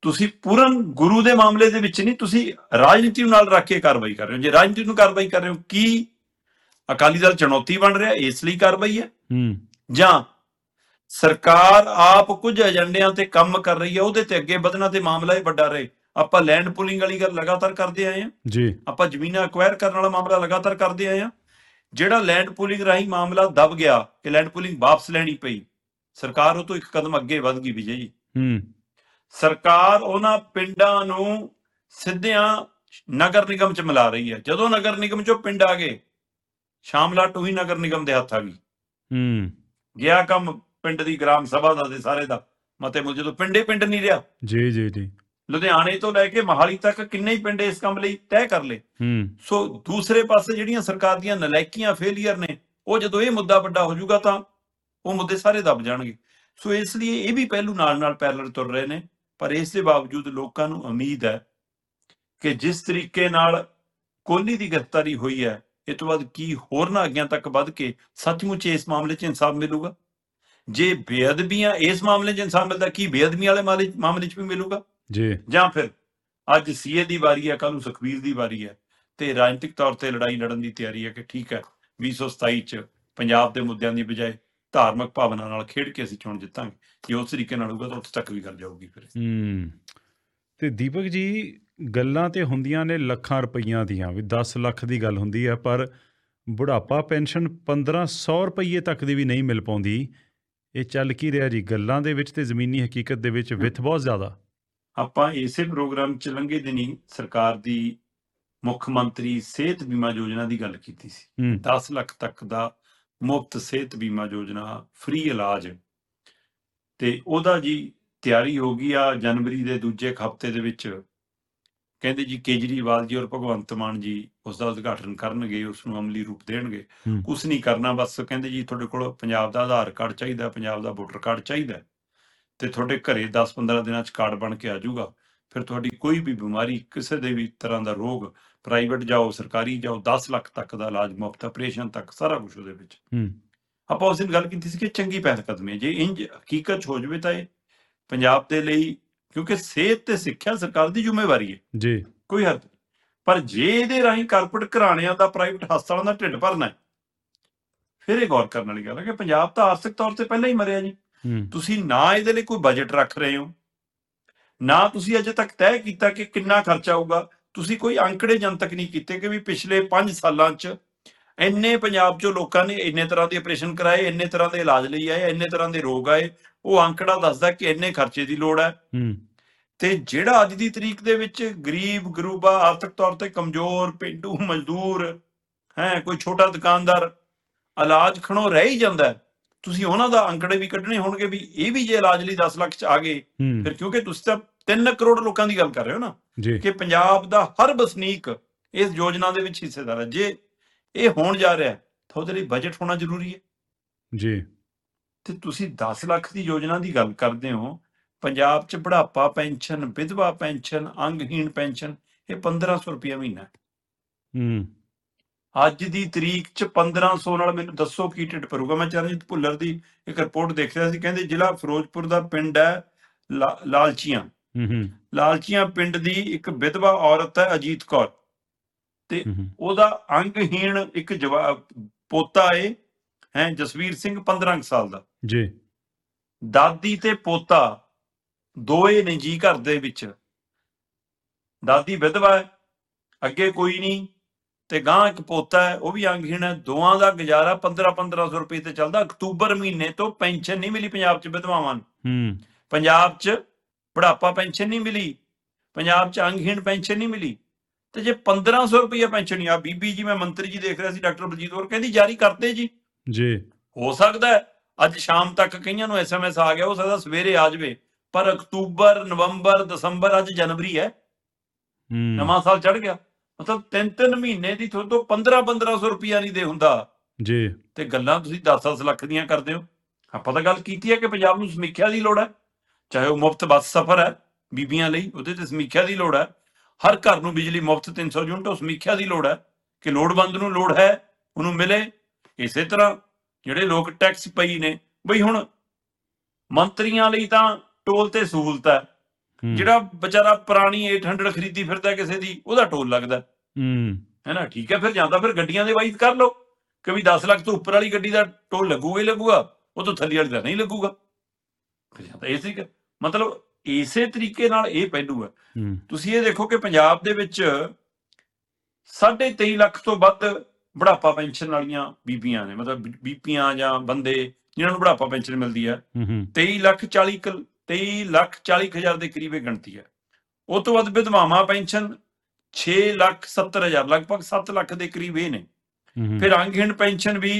Speaker 2: ਤੁਸੀਂ ਪੂਰਨ ਗੁਰੂ ਦੇ ਮਾਮਲੇ ਦੇ ਵਿੱਚ ਨਹੀਂ, ਤੁਸੀਂ ਰਾਜਨੀਤੀ ਨੂੰ ਨਾਲ ਰੱਖ ਕੇ ਕਾਰਵਾਈ ਕਰ ਰਹੇ ਹੋ। ਜੇ ਰਾਜਨੀਤੀ ਨੂੰ ਕਾਰਵਾਈ ਕਰ ਰਹੇ ਹੋ, ਕੀ ਅਕਾਲੀ ਦਲ ਚੁਣੌਤੀ ਬਣ ਰਿਹਾ ਇਸ ਲਈ ਕਾਰਵਾਈ ਹੈ,
Speaker 1: ਹੂੰ
Speaker 2: ਜਾਂ ਸਰਕਾਰ ਆਪ ਕੁਝ ਏਜੰਡਿਆਂ ਤੇ ਕੰਮ ਕਰ ਰਹੀ ਹੈ ਉਹਦੇ ਤੇ ਅੱਗੇ ਵਧਣਾ ਤੇ ਮਾਮਲਾ ਇਹ ਵੱਡਾ ਰਹੇ? ਆਪਾਂ ਲੈਂਡ ਪੂਲਿੰਗ ਵਾਲੀ ਗੱਲ ਲਗਾਤਾਰ ਕਰਦੇ ਆਏ ਹਾਂ
Speaker 1: ਜੀ,
Speaker 2: ਆਪਾਂ ਜ਼ਮੀਨਾਂ ਅਕਵਾਇਰ ਕਰਨ ਵਾਲਾ ਮਾਮਲਾ ਲਗਾਤਾਰ ਕਰਦੇ ਆਏ ਹਾਂ। ਜਿਹੜਾ ਲੈਂਡ ਪੂਲਿੰਗ ਰਾਹੀਂ ਮਾਮਲਾ ਦਬ ਗਿਆ ਕਿ ਲੈਂਡ ਪੂਲਿੰਗ ਵਾਪਸ ਲੈਣੀ ਪਈ, ਸਰਕਾਰ ਉਹ ਤੋਂ ਇੱਕ ਕਦਮ ਅੱਗੇ ਵਧ ਗਈ ਵਿਜੇ ਜੀ।
Speaker 1: ਹੂੰ
Speaker 2: ਸਰਕਾਰ ਉਹਨਾਂ ਪਿੰਡਾਂ ਨੂੰ ਸਿੱਧਿਆਂ ਨਗਰ ਨਿਗਮ ਚ ਮਿਲਾ ਰਹੀ ਹੈ। ਜਦੋਂ ਨਗਰ ਨਿਗਮ ਚੋਂ ਪਿੰਡ ਆ ਗਏ, ਸ਼ਾਮਲਾ ਟੂਹੀ ਨਗਰ ਨਿਗਮ ਦੇ ਹੱਥ ਆ ਗਈ,
Speaker 1: ਹੂੰ
Speaker 2: ਗਿਆ ਕੰਮ ਪਿੰਡ ਦੀ ਗ੍ਰਾਮ ਸਭਾ ਦਾ ਤੇ ਸਾਰੇ ਦਾ ਮਤੇ ਮੁਲ, ਜਦੋਂ ਪਿੰਡੇ ਪਿੰਡ ਨਹੀਂ ਰਿਹਾ।
Speaker 1: ਜੀ ਜੀ ਜੀ
Speaker 2: ਲੁਧਿਆਣੇ ਤੋਂ ਲੈ ਕੇ ਮੋਹਾਲੀ ਤੱਕ ਕਿੰਨੇ ਹੀ ਪਿੰਡ ਇਸ ਕੰਮ ਲਈ ਤੈਅ ਕਰ ਲਏ।
Speaker 1: ਹੂੰ
Speaker 2: ਸੋ ਦੂਸਰੇ ਪਾਸੇ ਜਿਹੜੀਆਂ ਸਰਕਾਰ ਦੀਆਂ ਨਲਾਇਕੀਆਂ, ਫੇਲੀਅਰ ਨੇ, ਉਹ ਜਦੋਂ ਇਹ ਮੁੱਦਾ ਵੱਡਾ ਹੋ ਜਾਊਗਾ ਤਾਂ ਉਹ ਮੁੱਦੇ ਸਾਰੇ ਦਬ ਜਾਣਗੇ। ਸੋ ਇਸ ਲਈ ਇਹ ਵੀ ਪਹਿਲੂ ਨਾਲ ਨਾਲ ਪੈਰਲਲ ਤੁਰ ਰਹੇ ਨੇ। ਪਰ ਇਸ ਦੇ ਬਾਵਜੂਦ ਲੋਕਾਂ ਨੂੰ ਉਮੀਦ ਹੈ ਕਿ ਜਿਸ ਤਰੀਕੇ ਨਾਲ ਕੋਹਲੀ ਦੀ ਗ੍ਰਿਫਤਾਰੀ ਹੋਈ ਹੈ, ਇਹ ਤੋਂ ਬਾਅਦ ਕੀ ਹੋਰਨਾਂ ਅੱਗਿਆਂ ਤੱਕ ਵੱਧ ਕੇ ਸੱਚਮੁੱਚ ਇਸ ਮਾਮਲੇ 'ਚ ਇਨਸਾਫ ਮਿਲੂਗਾ। ਜੇ ਬੇਅਦਬੀਆਂ ਇਸ ਮਾਮਲੇ 'ਚ ਇਨਸਾਫ ਮਿਲਦਾ, ਕੀ ਬੇਅਦਬੀਆਂ ਵਾਲੇ ਮਾਮਲੇ ਮਾਮਲੇ 'ਚ ਵੀ ਮਿਲੂਗਾ?
Speaker 1: ਜੀ,
Speaker 2: ਜਾਂ ਫਿਰ ਅੱਜ ਸੀਏ ਦੀ ਵਾਰੀ ਹੈ, ਕੱਲ ਨੂੰ ਸੁਖਬੀਰ ਦੀ ਵਾਰੀ ਹੈ ਤੇ ਰਾਜਨੀਤਿਕ ਤੌਰ ਤੇ ਲੜਾਈ ਲੜਨ ਦੀ ਤਿਆਰੀ ਹੈ ਕਿ ਠੀਕ ਹੈ ਵੀਹ ਸੌ ਸਤਾਈ 'ਚ ਪੰਜਾਬ ਦੇ ਮੁੱਦਿਆਂ ਦੀ ਬਜਾਏ ਧਾਰਮਿਕ ਭਾਵਨਾ ਨਾਲ ਖੇਡ ਕੇ ਅਸੀਂ ਚੋਣ ਜਿੱਤਾਂਗੇ। ਜੇ ਉਸ ਤਰੀਕੇ ਨਾਲ ਹੋਊਗਾ ਤਾਂ ਉੱਥੇ ਤੱਕ ਵੀ ਗੱਲ ਜਾਊਗੀ ਫਿਰ।
Speaker 1: ਹੂੰ ਤੇ ਦੀਪਕ ਜੀ, ਗੱਲਾਂ ਤੇ ਹੁੰਦੀਆਂ ਨੇ ਲੱਖਾਂ ਰੁਪਈਆਂ ਦੀਆਂ, ਵੀ ਦਸ ਲੱਖ ਦੀ ਗੱਲ ਹੁੰਦੀ ਹੈ, ਪਰ ਬੁਢਾਪਾ ਪੈਨਸ਼ਨ ਪੰਦਰਾਂ ਸੌ ਰੁਪਈਏ ਤੱਕ ਦੀ ਵੀ ਨਹੀਂ ਮਿਲ ਪਾਉਂਦੀ। ਇਹ ਚੱਲ ਕੀ ਰਿਹਾ ਜੀ? ਗੱਲਾਂ ਦੇ ਵਿੱਚ ਤੇ ਜ਼ਮੀਨੀ ਹਕੀਕਤ ਦੇ ਵਿੱਚ ਵਿੱਥ ਬਹੁਤ ਜ਼ਿਆਦਾ।
Speaker 2: ਆਪਾਂ ਇਸੇ ਪ੍ਰੋਗਰਾਮ 'ਚ ਲੰਘੇ ਦਿਨੀ ਸਰਕਾਰ ਦੀ ਮੁੱਖ ਮੰਤਰੀ ਸਿਹਤ ਬੀਮਾ ਯੋਜਨਾ ਦੀ ਗੱਲ ਕੀਤੀ ਸੀ।
Speaker 1: ਹੂੰ
Speaker 2: ਦਸ ਲੱਖ ਤੱਕ ਦਾ ਮੁਫਤ ਸਿਹਤ ਬੀਮਾ ਯੋਜਨਾ, ਫ੍ਰੀ ਇਲਾਜ, ਤੇ ਉਹਦਾ ਜੀ ਤਿਆਰੀ ਹੋ ਗਈ ਆ। ਜਨਵਰੀ ਦੇ ਦੂਜੇ ਹਫ਼ਤੇ ਦੇ ਵਿੱਚ ਕਹਿੰਦੇ ਜੀ ਕੇਜਰੀਵਾਲ ਜੀ ਔਰ ਭਗਵੰਤ ਮਾਨ ਜੀ ਉਸ ਦਾ ਉਦਘਾਟਨ ਕਰਨਗੇ, ਉਸ ਨੂੰ ਅਮਲੀ ਰੂਪ ਦੇਣਗੇ।
Speaker 1: ਹੂੰ
Speaker 2: ਕੁਛ ਨਹੀਂ ਕਰਨਾ, ਬਸ ਕਹਿੰਦੇ ਜੀ ਤੁਹਾਡੇ ਕੋਲ ਪੰਜਾਬ ਦਾ ਆਧਾਰ ਕਾਰਡ ਚਾਹੀਦਾ, ਪੰਜਾਬ ਦਾ ਵੋਟਰ ਕਾਰਡ ਚਾਹੀਦਾ, ਤੇ ਤੁਹਾਡੇ ਘਰੇ ਦਸ ਪੰਦਰਾਂ ਦਿਨਾਂ 'ਚ ਕਾਰਡ ਬਣ ਕੇ ਆ ਜਾਊਗਾ। ਫਿਰ ਤੁਹਾਡੀ ਕੋਈ ਵੀ ਬਿਮਾਰੀ, ਕਿਸੇ ਦੇ ਵੀ ਤਰ੍ਹਾਂ ਦਾ ਰੋਗ, ਪ੍ਰਾਈਵੇਟ ਜਾਓ ਸਰਕਾਰੀ ਜਾਓ, ਦਸ ਲੱਖ ਤੱਕ ਦਾ ਇਲਾਜ ਮੁਫਤ, ਆਪਰੇਸ਼ਨ ਤੱਕ ਸਾਰਾ ਕੁਝ ਉਹਦੇ ਵਿੱਚ।
Speaker 1: ਹੂੰ
Speaker 2: ਆਪਾਂ ਉਸ ਦਿਨ ਗੱਲ ਕੀਤੀ ਸੀ ਕਿ ਚੰਗੀ ਪਹਿਲ ਕਦਮੀ ਹੈ। ਜੇ ਇੰਜ ਹਕੀਕਤ 'ਚ ਹੋ ਜਾਵੇ ਤਾਂ ਇਹ ਪੰਜਾਬ ਦੇ ਲਈ, ਕਿਉਂਕਿ ਸਿਹਤ ਤੇ ਸਿੱਖਿਆ ਸਰਕਾਰ ਦੀ ਜ਼ਿੰਮੇਵਾਰੀ ਹੈ,
Speaker 1: ਜੀ,
Speaker 2: ਕੋਈ ਹੱਦ ਨਹੀਂ। ਪਰ ਜੇ ਇਹਦੇ ਰਾਹੀਂ ਕਾਰਪੋਰੇਟ ਘਰਾਣਿਆਂ ਦਾ, ਪ੍ਰਾਈਵੇਟ ਹਸਪਤਾਲਾਂ ਦਾ ਢਿੱਡ ਭਰਨਾ ਹੈ, ਫਿਰ ਇਹ ਗੌਰ ਕਰਨ ਵਾਲੀ ਗੱਲ ਹੈ ਕਿ ਪੰਜਾਬ ਤਾਂ ਆਰਥਿਕ ਤੌਰ ਤੇ ਪਹਿਲਾਂ ਹੀ ਮਰਿਆ ਜੀ।
Speaker 1: ਹੂੰ
Speaker 2: ਤੁਸੀਂ ਨਾ ਇਹਦੇ ਲਈ ਕੋਈ ਬਜਟ ਰੱਖ ਰਹੇ ਹੋ, ਨਾ ਤੁਸੀਂ ਅਜੇ ਤੱਕ ਤੈਅ ਕੀਤਾ ਕਿ ਕਿੰਨਾ ਖਰਚਾ ਆਊਗਾ। ਤੁਸੀਂ ਕੋਈ ਅੰਕੜੇ ਜਨਤਕ ਨਹੀਂ ਕੀਤੇ ਕਿ ਵੀ ਪਿਛਲੇ ਪੰਜ ਸਾਲਾਂ 'ਚ ਇੰਨੇ ਪੰਜਾਬ 'ਚੋਂ ਲੋਕਾਂ ਨੇ ਇੰਨੇ ਤਰ੍ਹਾਂ ਦੇ ਆਪਰੇਸ਼ਨ ਕਰਾਏ, ਇੰਨੇ ਤਰ੍ਹਾਂ ਦੇ ਇਲਾਜ ਲਈ ਆਏ, ਇੰਨੇ ਤਰ੍ਹਾਂ ਦੇ ਰੋਗ ਆਏ। ਉਹ ਅੰਕੜਾ ਦੱਸਦਾ ਕਿ ਇੰਨੇ ਖਰਚੇ ਦੀ ਲੋੜ ਹੈ।
Speaker 1: ਹੂੰ
Speaker 2: ਤੇ ਜਿਹੜਾ ਅੱਜ ਦੀ ਤਰੀਕ ਦੇ ਵਿੱਚ ਗਰੀਬ ਗਰੂਬਾ, ਆਰਥਿਕ ਤੌਰ ਤੇ ਕਮਜ਼ੋਰ, ਪੇਂਡੂ ਮਜ਼ਦੂਰ ਹੈ, ਕੋਈ ਛੋਟਾ ਦੁਕਾਨਦਾਰ ਇਲਾਜ ਖਣੋ ਰਹਿ ਹੀ ਜਾਂਦਾ ਹੈ, ਤੁਸੀਂ ਉਹਨਾਂ ਦਾ ਅੰਕੜੇ ਵੀ ਕੱਢਣੇ ਹੋਣਗੇ ਵੀ ਇਹ ਵੀ ਜੇ ਇਲਾਜ ਲਈ ਦਸ ਲੱਖ 'ਚ ਆ ਗਏ
Speaker 1: ਹੂੰ
Speaker 2: ਫਿਰ, ਕਿਉਂਕਿ ਤੁਸੀਂ ਤਾਂ ਤਿੰਨ ਕਰੋੜ ਲੋਕਾਂ ਦੀ ਗੱਲ ਕਰ ਰਹੇ ਹੋ ਨਾ,
Speaker 1: ਜੀ,
Speaker 2: ਕਿ ਪੰਜਾਬ ਦਾ ਹਰ ਵਸਨੀਕ ਇਸ ਯੋਜਨਾ ਦੇ ਵਿੱਚ ਹਿੱਸੇਦਾਰ ਹੈ। ਜੇ ਇਹ ਹੋਣ ਜਾ ਰਿਹਾ ਤਾਂ ਉਹਦੇ ਲਈ ਬਜਟ ਹੋਣਾ ਜ਼ਰੂਰੀ ਹੈ
Speaker 1: ਜੀ,
Speaker 2: ਤੇ ਤੁਸੀਂ ਦਸ ਲੱਖ ਦੀ ਯੋਜਨਾ ਦੀ ਗੱਲ ਕਰਦੇ ਹੋ। ਪੰਜਾਬ 'ਚ ਬੁਢਾਪਾ ਪੈਨਸ਼ਨ, ਵਿਧਵਾ ਪੈਨਸ਼ਨ, ਅੰਗਹੀਣ ਪੈਨਸ਼ਨ, ਇਹ ਪੰਦਰਾਂ ਸੌ ਰੁਪਇਆ ਮਹੀਨਾ।
Speaker 1: ਹੂੰ
Speaker 2: ਅੱਜ ਦੀ ਤਰੀਕ 'ਚ ਪੰਦਰਾਂ ਸੌ ਨਾਲ ਮੈਨੂੰ ਦੱਸੋ ਕੀ ਢਿੱਡ ਭਰੂਗਾ। ਮੈਂ ਚਰਨਜੀਤ ਭੁੱਲਰ ਦੀ ਇੱਕ ਰਿਪੋਰਟ ਦੇਖ ਰਿਹਾ ਸੀ, ਕਹਿੰਦੇ ਜ਼ਿਲ੍ਹਾ ਫਿਰੋਜ਼ਪੁਰ ਦਾ ਪਿੰਡ ਹੈ ਲਾ- ਲਾਲਚੀਆਂ
Speaker 1: ਹੂੰ ਹੂੰ
Speaker 2: ਲਾਲਚੀਆਂ ਪਿੰਡ ਦੀ ਇੱਕ ਵਿਧਵਾ ਔਰਤ ਹੈ ਅਜੀਤ ਕੌਰ, ਤੇ
Speaker 1: ਹੂੰ
Speaker 2: ਉਹਦਾ ਅੰਗਹੀਣ ਇੱਕ ਜਵਾ ਪੋਤਾ ਏ ਹੈ ਜਸਵੀਰ ਸਿੰਘ, ਪੰਦਰਾਂ ਕੁ ਸਾਲ ਦਾ।
Speaker 1: ਜੀ,
Speaker 2: ਦਾਦੀ ਤੇ ਪੋਤਾ ਦੋਏ ਨੇ ਜੀ ਘਰ ਦੇ ਵਿੱਚ। ਦਾਦੀ ਵਿਧਵਾ ਹੈ, ਅੱਗੇ ਕੋਈ ਨਹੀਂ, ਤੇ ਗਾਂ ਇੱਕ ਪੋਤਾ ਹੈ ਉਹ ਵੀ ਅੰਗਹੀਣ ਹੈ। ਦੋਵਾਂ ਦਾ ਗੁਜ਼ਾਰਾ ਪੰਦਰਾਂ ਪੰਦਰਾਂ ਸੌ ਰੁਪਏ ਤੇ ਚੱਲਦਾ। ਅਕਤੂਬਰ ਮਹੀਨੇ ਤੋਂ ਪੈਨਸ਼ਨ ਨਹੀਂ ਮਿਲੀ ਪੰਜਾਬ 'ਚ ਵਿਧਵਾਵਾਂ ਨੂੰ,
Speaker 1: ਹੂੰ
Speaker 2: ਪੰਜਾਬ 'ਚ ਬੁਢਾਪਾ ਪੈਨਸ਼ਨ ਨਹੀਂ ਮਿਲੀ, ਪੰਜਾਬ 'ਚ ਅੰਗਹੀਣ ਪੈਨਸ਼ਨ ਨਹੀਂ ਮਿਲੀ। ਤੇ ਜੇ ਪੰਦਰਾਂ ਸੌ ਰੁਪਏ ਪੈਨਸ਼ਨ ਨਹੀਂ, ਆ ਬੀਬੀ ਜੀ, ਮੈਂ ਮੰਤਰੀ ਜੀ ਦੇਖ ਰਿਹਾ ਸੀ, ਡਾਕਟਰ ਬਲਜੀਤ ਕੌਰ ਕਹਿੰਦੀ ਜਾਰੀ ਕਰਤੇ ਜੀ।
Speaker 1: ਜੀ,
Speaker 2: ਹੋ ਸਕਦਾ ਹੈ ਅੱਜ ਸ਼ਾਮ ਤੱਕ ਕਈਆਂ ਨੂੰ ਐਸਐਮਐਸ ਆ ਗਿਆ, ਹੋ ਸਕਦਾ ਸਵੇਰੇ ਆ ਜਾਵੇ, ਪਰ ਅਕਤੂਬਰ, ਨਵੰਬਰ, ਦਸੰਬਰ, ਅੱਜ ਜਨਵਰੀ ਹੈ,
Speaker 1: ਹੂੰ
Speaker 2: ਨਵਾਂ ਸਾਲ ਚੜ ਗਿਆ। ਮਤਲਬ ਤਿੰਨ ਤਿੰਨ ਮਹੀਨੇ ਦੀ ਤੁਹਾਡੇ ਤੋਂ ਪੰਦਰਾਂ ਪੰਦਰਾਂ ਸੌ ਰੁਪਇਆ ਨਹੀਂ ਦੇ ਹੁੰਦਾ,
Speaker 1: ਜੀ,
Speaker 2: ਤੇ ਗੱਲਾਂ ਤੁਸੀਂ ਦਸ ਦਸ ਲੱਖ ਦੀਆਂ ਕਰਦੇ ਹੋ। ਆਪਾਂ ਤਾਂ ਗੱਲ ਕੀਤੀ ਹੈ ਕਿ ਪੰਜਾਬ ਨੂੰ ਸਮੀਖਿਆ ਦੀ ਲੋੜ ਹੈ, ਚਾਹੇ ਉਹ ਮੁਫਤ ਬੱਸ ਸਫ਼ਰ ਹੈ ਬੀਬੀਆਂ ਲਈ, ਉਹਦੇ ਤੇ ਸਮੀਖਿਆ ਦੀ ਲੋੜ ਹੈ। ਹਰ ਘਰ ਨੂੰ ਬਿਜਲੀ ਮੁਫਤ ਤਿੰਨ ਸੌ ਯੂਨਿਟ, ਉਹ ਸਮੀਖਿਆ ਦੀ ਲੋੜ ਹੈ ਕਿ ਲੋੜਵੰਦ ਨੂੰ ਲੋੜ ਹੈ ਉਹਨੂੰ ਮਿਲੇ। ਇਸੇ ਤਰ੍ਹਾਂ ਜਿਹੜੇ ਲੋਕ ਟੈਕਸ ਪਈ ਨੇ, ਬਈ ਹੁਣ ਮੰਤਰੀਆਂ ਲਈ ਤਾਂ ਟੋਲ ਤੇ ਸਹੂਲਤ ਹੈ,
Speaker 1: ਹੂੰ
Speaker 2: ਜਿਹੜਾ ਵਿਚਾਰਾ ਪੁਰਾਣੀ ਅੱਠ ਸੌ ਖਰੀਦੀ ਫਿਰਦਾ ਕਿਸੇ ਦੀ, ਉਹਦਾ ਟੋਲ ਲੱਗਦਾ
Speaker 1: ਹੂੰ
Speaker 2: ਹੈ ਨਾ। ਠੀਕ ਹੈ, ਫਿਰ ਜਾਂਦਾ ਫਿਰ ਗੱਡੀਆਂ ਦੇ ਵਾਈਜ਼ ਕਰ ਲਓ ਕਿ ਵੀ ਦਸ ਲੱਖ ਤੋਂ ਉੱਪਰ ਵਾਲੀ ਗੱਡੀ ਦਾ ਟੋਲ ਲੱਗੂਗਾ ਹੀ ਲੱਗੂਗਾ, ਉਹ ਤੋਂ ਥੱਲੇ ਵਾਲੀ ਦਾ ਨਹੀਂ ਲੱਗੂਗਾ। ਫਿਰ ਜਾਂਦਾ ਇਸੇ ਕ- ਮਤਲਬ ਇਸੇ ਤਰੀਕੇ ਨਾਲ ਇਹ ਪਹਿਲੂ ਹੈ।
Speaker 1: ਹੂੰ
Speaker 2: ਤੁਸੀਂ ਇਹ ਦੇਖੋ ਕਿ ਪੰਜਾਬ ਦੇ ਵਿੱਚ ਸਾਢੇ ਤੇਈ ਲੱਖ ਤੋਂ ਵੱਧ ਬੁਢਾਪਾ ਪੈਨਸ਼ਨ ਵਾਲੀਆਂ ਬੀਬੀਆਂ ਨੇ, ਮਤਲਬ ਬੀ- ਬੀਬੀਆਂ ਜਾਂ ਬੰਦੇ ਜਿਨ੍ਹਾਂ ਨੂੰ ਬੁਢਾਪਾ ਪੈਨਸ਼ਨ ਮਿਲਦੀ ਹੈ।
Speaker 1: ਹੂੰ ਹੂੰ
Speaker 2: ਤੇਈ ਲੱਖ ਚਾਲੀ ਕੁ- ਤੇਈ ਲੱਖ ਚਾਲੀ ਕੁ ਹਜ਼ਾਰ ਦੇ ਕਰੀਬ ਇਹ ਗਿਣਤੀ ਹੈ। ਉਹ ਤੋਂ ਵੱਧ ਵਿਧਵਾਵਾਂ ਪੈਨਸ਼ਨ ਛੇ ਲੱਖ ਸੱਤਰ ਹਜ਼ਾਰ, ਲਗਭਗ ਸੱਤ ਲੱਖ ਦੇ ਕਰੀਬ ਇਹ ਨੇ।
Speaker 1: ਹੂੰ
Speaker 2: ਫਿਰ ਅੰਗਹੀਣ ਪੈਨਸ਼ਨ ਵੀ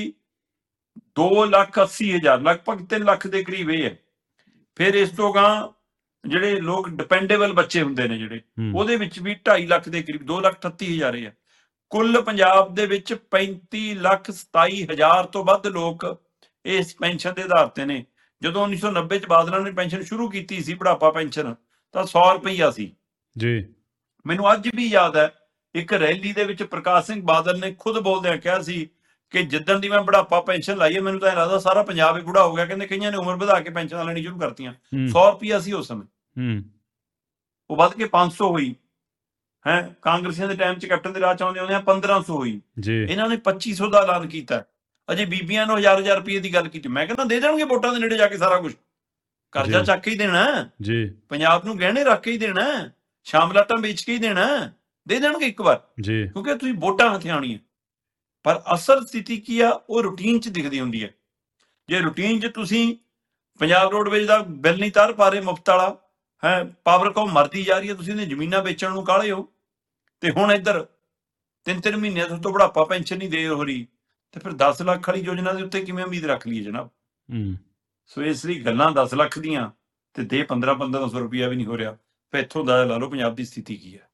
Speaker 2: ਦੋ ਲੱਖ ਅੱਸੀ ਹਜ਼ਾਰ, ਲਗਭਗ ਤਿੰਨ ਲੱਖ ਦੇ ਕਰੀਬ ਇਹ ਹੈ। ਫਿਰ ਇਸ ਤੋਂ ਗਾਂ ਜਿਹੜੇ ਲੋਕ ਡਿਪੈਂਡੇਬਲ ਬੱਚੇ ਹੁੰਦੇ ਨੇ ਜਿਹੜੇ,
Speaker 1: ਹੂੰ
Speaker 2: ਉਹਦੇ ਵਿੱਚ ਵੀ ਢਾਈ ਲੱਖ ਦੇ ਕਰੀਬ ਦੋ ਲੱਖ ਅਠੱਤੀ ਹਜ਼ਾਰ ਇਹ ਹੈ। ਕੁੱਲ ਪੰਜਾਬ ਦੇ ਵਿੱਚ ਪੈਂਤੀ ਲੱਖ ਸਤਾਈ ਹਜ਼ਾਰ ਤੋਂ ਵੱਧ ਲੋਕ ਇਸ ਪੈਨਸ਼ਨ ਦੇ ਆਧਾਰ ਤੇ ਨੇ। ਜਦੋਂ ਉੱਨੀ ਸੌ ਨੱਬੇ ਚ ਬਾਦਲਾਂ ਨੇ ਪੈਨਸ਼ਨ ਸ਼ੁਰੂ ਕੀਤੀ ਸੀ ਬੁਢਾਪਾ ਪੈਨਸ਼ਨ, ਤਾਂ ਸੌ ਰੁਪਈਆ ਸੀ।
Speaker 1: ਜੀ
Speaker 2: ਮੈਨੂੰ ਅੱਜ ਵੀ ਯਾਦ ਹੈ, ਇੱਕ ਰੈਲੀ ਦੇ ਵਿੱਚ ਪ੍ਰਕਾਸ਼ ਸਿੰਘ ਬਾਦਲ ਨੇ ਖੁਦ ਬੋਲਦਿਆਂ ਕਿਹਾ ਸੀ ਕਿ ਜਿੱਦਣ ਦੀ ਮੈਂ ਬੁਢਾਪਾ ਪੈਨਸ਼ਨ ਲਾਈ ਹੈ, ਮੈਨੂੰ ਤਾਂ ਇਹ ਲੱਗਦਾ ਸਾਰਾ ਪੰਜਾਬ ਹੀ ਬੁੜਾ ਹੋ ਗਿਆ। ਕਹਿੰਦੇ ਕਈਆਂ ਨੇ ਉਮਰ ਵਧਾ ਕੇ ਪੈਨਸ਼ਨਾਂ ਲੈਣੀ ਸ਼ੁਰੂ ਕਰਤੀਆਂ।
Speaker 1: ਹੂੰ
Speaker 2: ਸੌ ਰੁਪਈਆ ਸੀ ਉਸ ਸਮੇਂ,
Speaker 1: ਹੂੰ
Speaker 2: ਉਹ ਵੱਧ ਕੇ ਪੰਜ ਸੌ ਹੋਈ ਹੈ। ਕਾਂਗਰਸੀਆਂ ਦੇ ਟਾਈਮ 'ਚ ਕੈਪਟਨ ਦੇ ਰਾਜ 'ਚ ਆਉਂਦੇ ਆਉਂਦੇ ਪੰਦਰਾਂ ਸੌ ਹੋਈ।
Speaker 1: ਜੀ
Speaker 2: ਇਹਨਾਂ ਨੇ ਪੱਚੀ ਸੌ ਦਾ ਐਲਾਨ ਕੀਤਾ। ਅਜੇ ਬੀਬੀਆਂ ਨੂੰ ਹਜ਼ਾਰ ਹਜ਼ਾਰ ਰੁਪਏ ਦੀ ਗੱਲ ਕੀਤੀ। ਮੈਂ ਕਹਿੰਦਾ ਦੇ ਦੇਣਗੇ ਵੋਟਾਂ ਦੇ ਨੇੜੇ ਜਾ ਕੇ ਸਾਰਾ ਕੁਝ, ਕਰਜ਼ਾ
Speaker 1: ਜੀ।
Speaker 2: ਚੱਕ ਕੇ ਹੀ ਦੇਣਾ,
Speaker 1: ਜੀ
Speaker 2: ਪੰਜਾਬ ਨੂੰ ਗਹਿਣੇ ਰੱਖ ਕੇ ਹੀ ਦੇਣਾ, ਸ਼ਾਮਲਾਟਾਂ ਵੇਚ ਕੇ ਹੀ ਦੇਣਾ, ਦੇ ਦੇਣਗੇ ਇੱਕ ਵਾਰ,
Speaker 1: ਜੀ
Speaker 2: ਕਿਉਂਕਿ ਤੁਸੀਂ ਵੋਟਾਂ ਹੱਥ ਆਉਣੀਆਂ। ਪਰ ਅਸਲ ਸਥਿਤੀ ਕੀ ਆ, ਉਹ ਰੂਟੀਨ 'ਚ ਦਿਖਦੀ ਹੁੰਦੀ ਹੈ। ਜੇ ਰੂਟੀਨ 'ਚ ਤੁਸੀਂ ਪੰਜਾਬ ਰੋਡਵੇਜ਼ ਦਾ ਬਿੱਲ ਨਹੀਂ ਤਾਰ ਪਾ ਰਹੇ ਮੁਫਤ ਵਾਲਾ ਹੈ, ਪਾਵਰਕਾਮ ਮਰਦੀ ਜਾ ਰਹੀ ਹੈ, ਤੁਸੀਂ ਉਹਦੀਆਂ ਜ਼ਮੀਨਾਂ ਵੇਚਣ ਨੂੰ ਕਾਹਲੇ ਹੋ, ਤੇ ਹੁਣ ਇੱਧਰ ਤਿੰਨ ਤਿੰਨ ਮਹੀਨਿਆਂ ਤੋਂ ਬੁਢਾਪਾ ਪੈਨਸ਼ਨ ਨਹੀਂ ਦੇ ਹੋ ਰਹੀ, ਤੇ ਫਿਰ ਦਸ ਲੱਖ ਵਾਲੀ ਯੋਜਨਾ ਦੇ ਉੱਤੇ ਕਿਵੇਂ ਉਮੀਦ ਰੱਖ ਲਈਏ ਜਨਾਬ।
Speaker 1: ਹੂੰ
Speaker 2: ਸੋ ਇਸ ਲਈ ਗੱਲਾਂ ਦਸ ਲੱਖ ਦੀਆਂ ਤੇ ਦੇ ਪੰਦਰਾਂ ਪੰਦਰਾਂ ਸੌ ਰੁਪਇਆ ਵੀ ਨਹੀਂ ਹੋ ਰਿਹਾ। ਫਿਰ ਇੱਥੋਂ ਦਾ ਲਾ ਲਓ ਪੰਜਾਬ ਦੀ ਸਥਿਤੀ ਕੀ ਹੈ।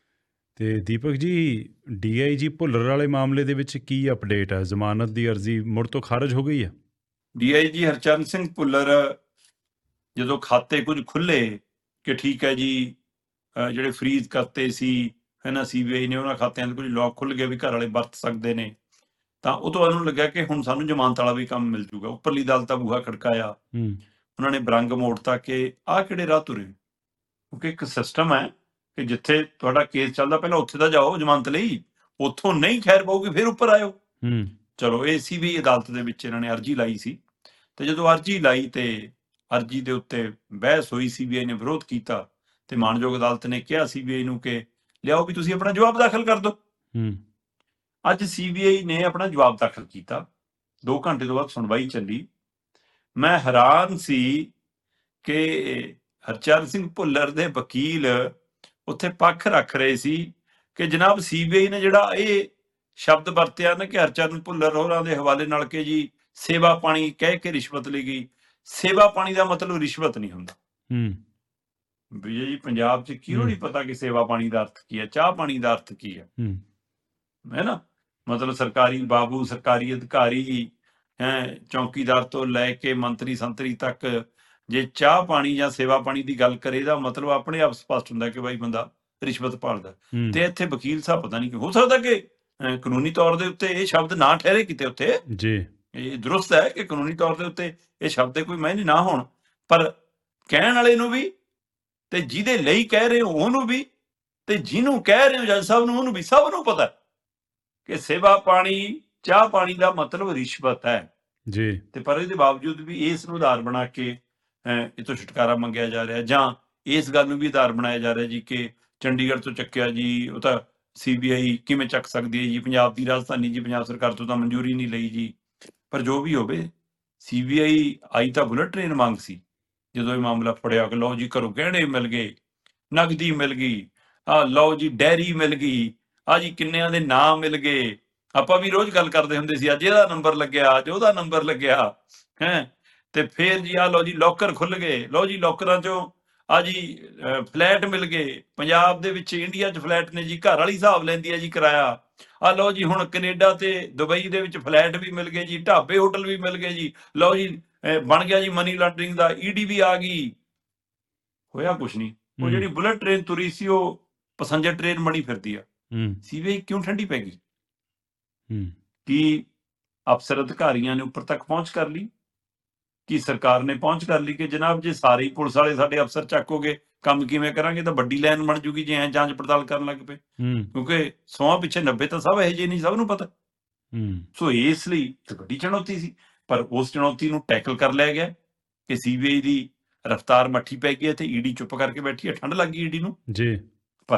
Speaker 1: ਤੇ ਦੀਪਕ ਜੀ, ਡੀਆਈਜੀ ਭੁੱਲਰ ਵਾਲੇ ਮਾਮਲੇ ਦੇ ਵਿੱਚ ਕੀ ਅਪਡੇਟ ਹੈ? ਜ਼ਮਾਨਤ ਦੀ ਅਰਜ਼ੀ ਮੁੜ ਤੋਂ ਖਾਰਜ ਹੋ ਗਈ ਹੈ?
Speaker 2: ਡੀਆਈਜੀ ਹਰਚਰਨ ਸਿੰਘ ਭੁੱਲਰ ਜਦੋਂ ਖਾਤੇ ਕੁਝ ਖੁੱਲੇ ਕਿ ਠੀਕ ਹੈ ਜੀ, ਅਹ ਜਿਹੜੇ ਫਰੀਜ਼ ਕਰਤੇ ਸੀ ਹੈ ਨਾ ਸੀਬੀਆਈ ਨੇ, ਉਹਨਾਂ ਖਾਤਿਆਂ ਦੇ ਕੁਝ ਲੋਕ ਖੁੱਲ ਗਏ ਵੀ ਘਰ ਵਾਲੇ ਵਰਤ ਸਕਦੇ ਨੇ, ਤਾਂ ਉਹ ਤੋਂ ਬਾਅਦ ਉਹਨੂੰ ਲੱਗਿਆ ਕਿ ਹੁਣ ਸਾਨੂੰ ਜ਼ਮਾਨਤ ਵਾਲਾ ਵੀ ਕੰਮ ਮਿਲ ਜੂਗਾ। ਉੱਪਰਲੀ ਅਦਾਲਤ ਦਾ ਬੂਹਾ ਖੜਕਾਇਆ,
Speaker 1: ਹੂੰ
Speaker 2: ਉਹਨਾਂ ਨੇ ਬਰੰਗ ਮੋੜਤਾ ਕਿ ਆਹ ਕਿਹੜੇ ਰਾਹ ਤੁਰੇ, ਕਿਉਂਕਿ ਇੱਕ ਸਿਸਟਮ ਹੈ ਕਿ ਜਿੱਥੇ ਤੁਹਾਡਾ ਕੇਸ ਚੱਲਦਾ ਪਹਿਲਾਂ ਉੱਥੇ ਤਾਂ ਜਾਓ ਜ਼ਮਾਨਤ ਲਈ, ਉੱਥੋਂ ਨਹੀਂ ਖੈਰ ਪਊਗੀ ਫਿਰ ਉੱਪਰ ਆਇਓ।
Speaker 1: ਹੂੰ
Speaker 2: ਚਲੋ ਇਹ ਸੀਬੀਆਈ ਅਦਾਲਤ ਦੇ ਵਿੱਚ ਇਹਨਾਂ ਨੇ ਅਰਜੀ ਲਾਈ ਸੀ, ਤੇ ਜਦੋਂ ਅਰਜੀ ਲਾਈ ਤੇ ਅਰਜੀ ਦੇ ਉੱਤੇ ਬਹਿਸ ਹੋਈ, ਸੀਬੀਆਈ ਨੇ ਵਿਰੋਧ ਕੀਤਾ, ਤੇ ਮਾਣਯੋਗ ਅਦਾਲਤ ਨੇ ਕਿਹਾ ਸੀਬੀਆਈ ਨੂੰ ਕਿ ਲਿਆਓ ਵੀ ਤੁਸੀਂ ਆਪਣਾ ਜਵਾਬ ਦਾਖਲ ਕਰ ਦਿਓ।
Speaker 1: ਹੂੰ
Speaker 2: ਅੱਜ ਸੀਬੀਆਈ ਨੇ ਆਪਣਾ ਜਵਾਬ ਦਾਖਲ ਕੀਤਾ, ਦੋ ਘੰਟੇ ਤੋਂ ਬਾਅਦ ਸੁਣਵਾਈ ਚੱਲੀ। ਮੈਂ ਹੈਰਾਨ ਸੀ ਕਿ ਹਰਚਰਨ ਸਿੰਘ ਭੁੱਲਰ ਦੇ ਵਕੀਲ ਉੱਥੇ ਪੱਖ ਰੱਖ ਰਹੇ ਸੀ ਕਿ ਜਨਾਬ ਸੀਬੀਆਈ ਨੇ ਜਿਹੜਾ ਇਹ ਸ਼ਬਦ ਵਰਤਿਆ ਨਾ ਕਿ ਹਰਚਰਨ ਭੁੱਲਰ ਹੋਰਾਂ ਦੇ ਹਵਾਲੇ ਨਾਲ ਕਿ ਜੀ ਸੇਵਾ ਪਾਣੀ ਕਹਿ ਕੇ ਰਿਸ਼ਵਤ ਲਈ ਗਈ, ਸੇਵਾ ਪਾਣੀ ਦਾ ਮਤਲਬ ਰਿਸ਼ਵਤ ਨਹੀਂ ਹੁੰਦਾ।
Speaker 1: ਹੂੰ
Speaker 2: ਵਿਜੇ ਜੀ, ਪੰਜਾਬ 'ਚ ਕਿਉਂ ਨਹੀਂ ਪਤਾ ਕਿ ਸੇਵਾ ਪਾਣੀ ਦਾ ਅਰਥ ਕੀ ਹੈ, ਚਾਹ ਪਾਣੀ ਦਾ ਅਰਥ ਕੀ ਹੈ,
Speaker 1: ਹੂੰ
Speaker 2: ਹੈ ਨਾ। ਮਤਲਬ ਸਰਕਾਰੀ ਬਾਬੂ, ਸਰਕਾਰੀ ਅਧਿਕਾਰੀ ਹੈ, ਚੌਕੀਦਾਰ ਤੋਂ ਲੈ ਕੇ ਮੰਤਰੀ ਸੰਤਰੀ ਤੱਕ ਜੇ ਚਾਹ ਪਾਣੀ ਜਾਂ ਸੇਵਾ ਪਾਣੀ ਦੀ ਗੱਲ ਕਰੇ, ਇਹਦਾ ਮਤਲਬ ਆਪਣੇ ਆਪ ਸਪਸ਼ਟ ਹੁੰਦਾ ਕਿ ਬਾਈ ਬੰਦਾ ਰਿਸ਼ਵਤ ਭਾਲਦਾ।
Speaker 1: ਹੂੰ
Speaker 2: ਤੇ ਇੱਥੇ ਵਕੀਲ ਸਾਹਿਬ ਪਤਾ ਨਹੀਂ ਕਿ ਹੋ ਸਕਦਾ ਕਿ ਅਹ, ਕਾਨੂੰਨੀ ਤੌਰ ਦੇ ਉੱਤੇ ਇਹ ਸ਼ਬਦ ਨਾ ਠਹਿਰੇ ਕਿਤੇ ਉੱਥੇ,
Speaker 1: ਜੀ
Speaker 2: ਇਹ ਦਰੁਸਤ ਹੈ ਕਿ ਕਾਨੂੰਨੀ ਤੌਰ ਦੇ ਉੱਤੇ ਇਹ ਸ਼ਬਦ ਦੇ ਕੋਈ ਮਾਇਨੇ ਨਾ ਹੋਣ, ਪਰ ਕਹਿਣ ਵਾਲੇ ਨੂੰ ਵੀ ਤੇ ਜਿਹਦੇ ਲਈ ਕਹਿ ਰਹੇ ਹੋ ਉਹਨੂੰ ਵੀ, ਤੇ ਜਿਹਨੂੰ ਕਹਿ ਰਹੇ ਹੋ ਜੱਜ ਸਾਹਿਬ ਨੂੰ ਉਹਨੂੰ ਵੀ, ਸਭ ਨੂੰ ਪਤਾ ਕਿ ਸੇਵਾ ਪਾਣੀ ਚਾਹ ਪਾਣੀ ਦਾ ਮਤਲਬ ਰਿਸ਼ਵਤ ਹੈ।
Speaker 1: ਜੀ
Speaker 2: ਤੇ ਪਰ ਇਹਦੇ ਬਾਵਜੂਦ ਵੀ ਇਸ ਨੂੰ ਆਧਾਰ ਬਣਾ ਕੇ ਅਹ, ਇਹ ਤੋਂ ਛੁਟਕਾਰਾ ਮੰਗਿਆ ਜਾ ਰਿਹਾ, ਜਾਂ ਇਸ ਗੱਲ ਨੂੰ ਵੀ ਆਧਾਰ ਬਣਾਇਆ ਜਾ ਰਿਹਾ ਜੀ ਕਿ ਚੰਡੀਗੜ੍ਹ ਤੋਂ ਚੱਕਿਆ ਜੀ, ਉਹ ਤਾਂ ਸੀਬੀਆਈ ਕਿਵੇਂ ਚੱਕ ਸਕਦੀ ਹੈ ਜੀ, ਪੰਜਾਬ ਦੀ ਰਾਜਧਾਨੀ ਜੀ, ਪੰਜਾਬ ਸਰਕਾਰ ਤੋਂ ਤਾਂ ਮਨਜ਼ੂਰੀ ਨਹੀਂ ਲਈ ਜੀ। ਪਰ ਜੋ ਵੀ ਹੋਵੇ, ਸੀਬੀਆਈ ਆਈ ਤਾਂ ਬੁਲਟ ਟ੍ਰੇਨ ਮੰਗ ਸੀ ਜਦੋਂ ਇਹ ਮਾਮਲਾ ਫੜਿਆ ਕਿ ਲਓ ਜੀ ਘਰੋਂ ਗਹਿਣੇ ਮਿਲ ਗਏ, ਨਗਦੀ ਮਿਲ ਗਈ, ਆ ਲਓ ਜੀ ਡੈਰੀ ਮਿਲ ਗਈ, ਆ ਜੀ ਕਿੰਨਿਆਂ ਦੇ ਨਾਮ ਮਿਲ ਗਏ। ਆਪਾਂ ਵੀ ਰੋਜ਼ ਗੱਲ ਕਰਦੇ ਹੁੰਦੇ ਸੀ, ਅੱਜ ਇਹਦਾ ਨੰਬਰ ਲੱਗਿਆ, ਅੱਜ ਉਹਦਾ ਨੰਬਰ ਲੱਗਿਆ ਹੈ, ਤੇ ਫੇਰ ਜੀ ਆ ਲਓ ਜੀ ਲੋਕਰ ਖੁੱਲ ਗਏ, ਲਓ ਜੀ ਲੋਕਰਾਂ ਚੋਂ ਆ ਜੀ ਫਲੈਟ ਮਿਲ ਗਏ। ਪੰਜਾਬ ਦੇ ਵਿੱਚ ਇੰਡੀਆ 'ਚ ਫਲੈਟ ਨੇ ਜੀ, ਘਰ ਵਾਲੀ ਹਿਸਾਬ ਲੈਂਦੀ ਹੈ ਜੀ ਕਿਰਾਇਆ। ਆ ਲਓ ਜੀ ਹੁਣ ਕੈਨੇਡਾ ਤੇ ਦੁਬਈ ਦੇ ਵਿੱਚ ਫਲੈਟ ਵੀ ਮਿਲ ਗਏ ਜੀ, ਢਾਬੇ ਹੋਟਲ ਵੀ ਮਿਲ ਗਏ ਜੀ, ਲਓ ਜੀ ਅਹ ਬਣ ਗਿਆ ਜੀ ਮਨੀ ਲਾਂਡਰਿੰਗ ਦਾ, ਈਡੀ ਵੀ ਆ ਗਈ। ਹੋਇਆ ਕੁਛ ਨਹੀਂ, ਉਹ ਜਿਹੜੀ ਬੁਲਟ ਟ੍ਰੇਨ ਤੁਰੀ ਸੀ ਉਹ ਪੈਸੰਜਰ ਟ੍ਰੇਨ ਬਣੀ ਫਿਰਦੀ ਆ।
Speaker 1: ਹੂੰ
Speaker 2: ਸੀਬੀਆਈ ਕਿਉਂ ਠੰਡੀ ਪੈ ਗਈ?
Speaker 1: ਹੂੰ
Speaker 2: ਕੀ ਅਫਸਰ ਅਧਿਕਾਰੀਆਂ ਨੇ ਉੱਪਰ ਤੱਕ ਪਹੁੰਚ ਕਰ ਲਈ? ਕੀ ਸਰਕਾਰ ਨੇ ਪਹੁੰਚ ਕਰ ਲਈ ਕਿ ਜਨਾਬ ਜੇ ਸਾਰੇ ਹੀ ਪੁਲਿਸ ਵਾਲੇ ਸਾਡੇ ਅਫਸਰ ਚੱਕੋਗੇ ਕੰਮ ਕਿਵੇਂ ਕਰਾਂਗੇ, ਤਾਂ ਵੱਡੀ ਲਾਈਨ ਬਣ ਜੂਗੀ ਜੇ ਐਂ ਜਾਂਚ ਪੜਤਾਲ ਕਰਨ ਲੱਗ ਪਏ,
Speaker 1: ਹੂੰ
Speaker 2: ਕਿਉਂਕਿ ਸੌਆਂ ਪਿੱਛੇ ਨੱਬੇ ਤਾਂ ਸਭ ਇਹੋ ਜਿਹੇ ਨਹੀਂ, ਸਭ ਨੂੰ ਪਤਾ।
Speaker 1: ਹੂੰ
Speaker 2: ਸੋ ਇਸ ਲਈ ਇੱਕ ਵੱਡੀ ਚੁਣੌਤੀ ਸੀ, ਪਰ ਉਸ ਚੁਣੌਤੀ ਨੂੰ ਟੈਕਲ ਕਰ ਲਿਆ ਗਿਆ ਕਿ ਸੀਬੀਆਈ ਦੀ ਰਫ਼ਤਾਰ ਮੱਠੀ ਪੈ ਗਈ ਹੈ ਤੇ ਈਡੀ ਚੁੱਪ ਕਰਕੇ ਬੈਠੀ ਹੈ, ਠੰਡ ਲੱਗ ਗਈ ਈਡੀ ਨੂੰ।
Speaker 1: ਜੀ
Speaker 2: ਪਰ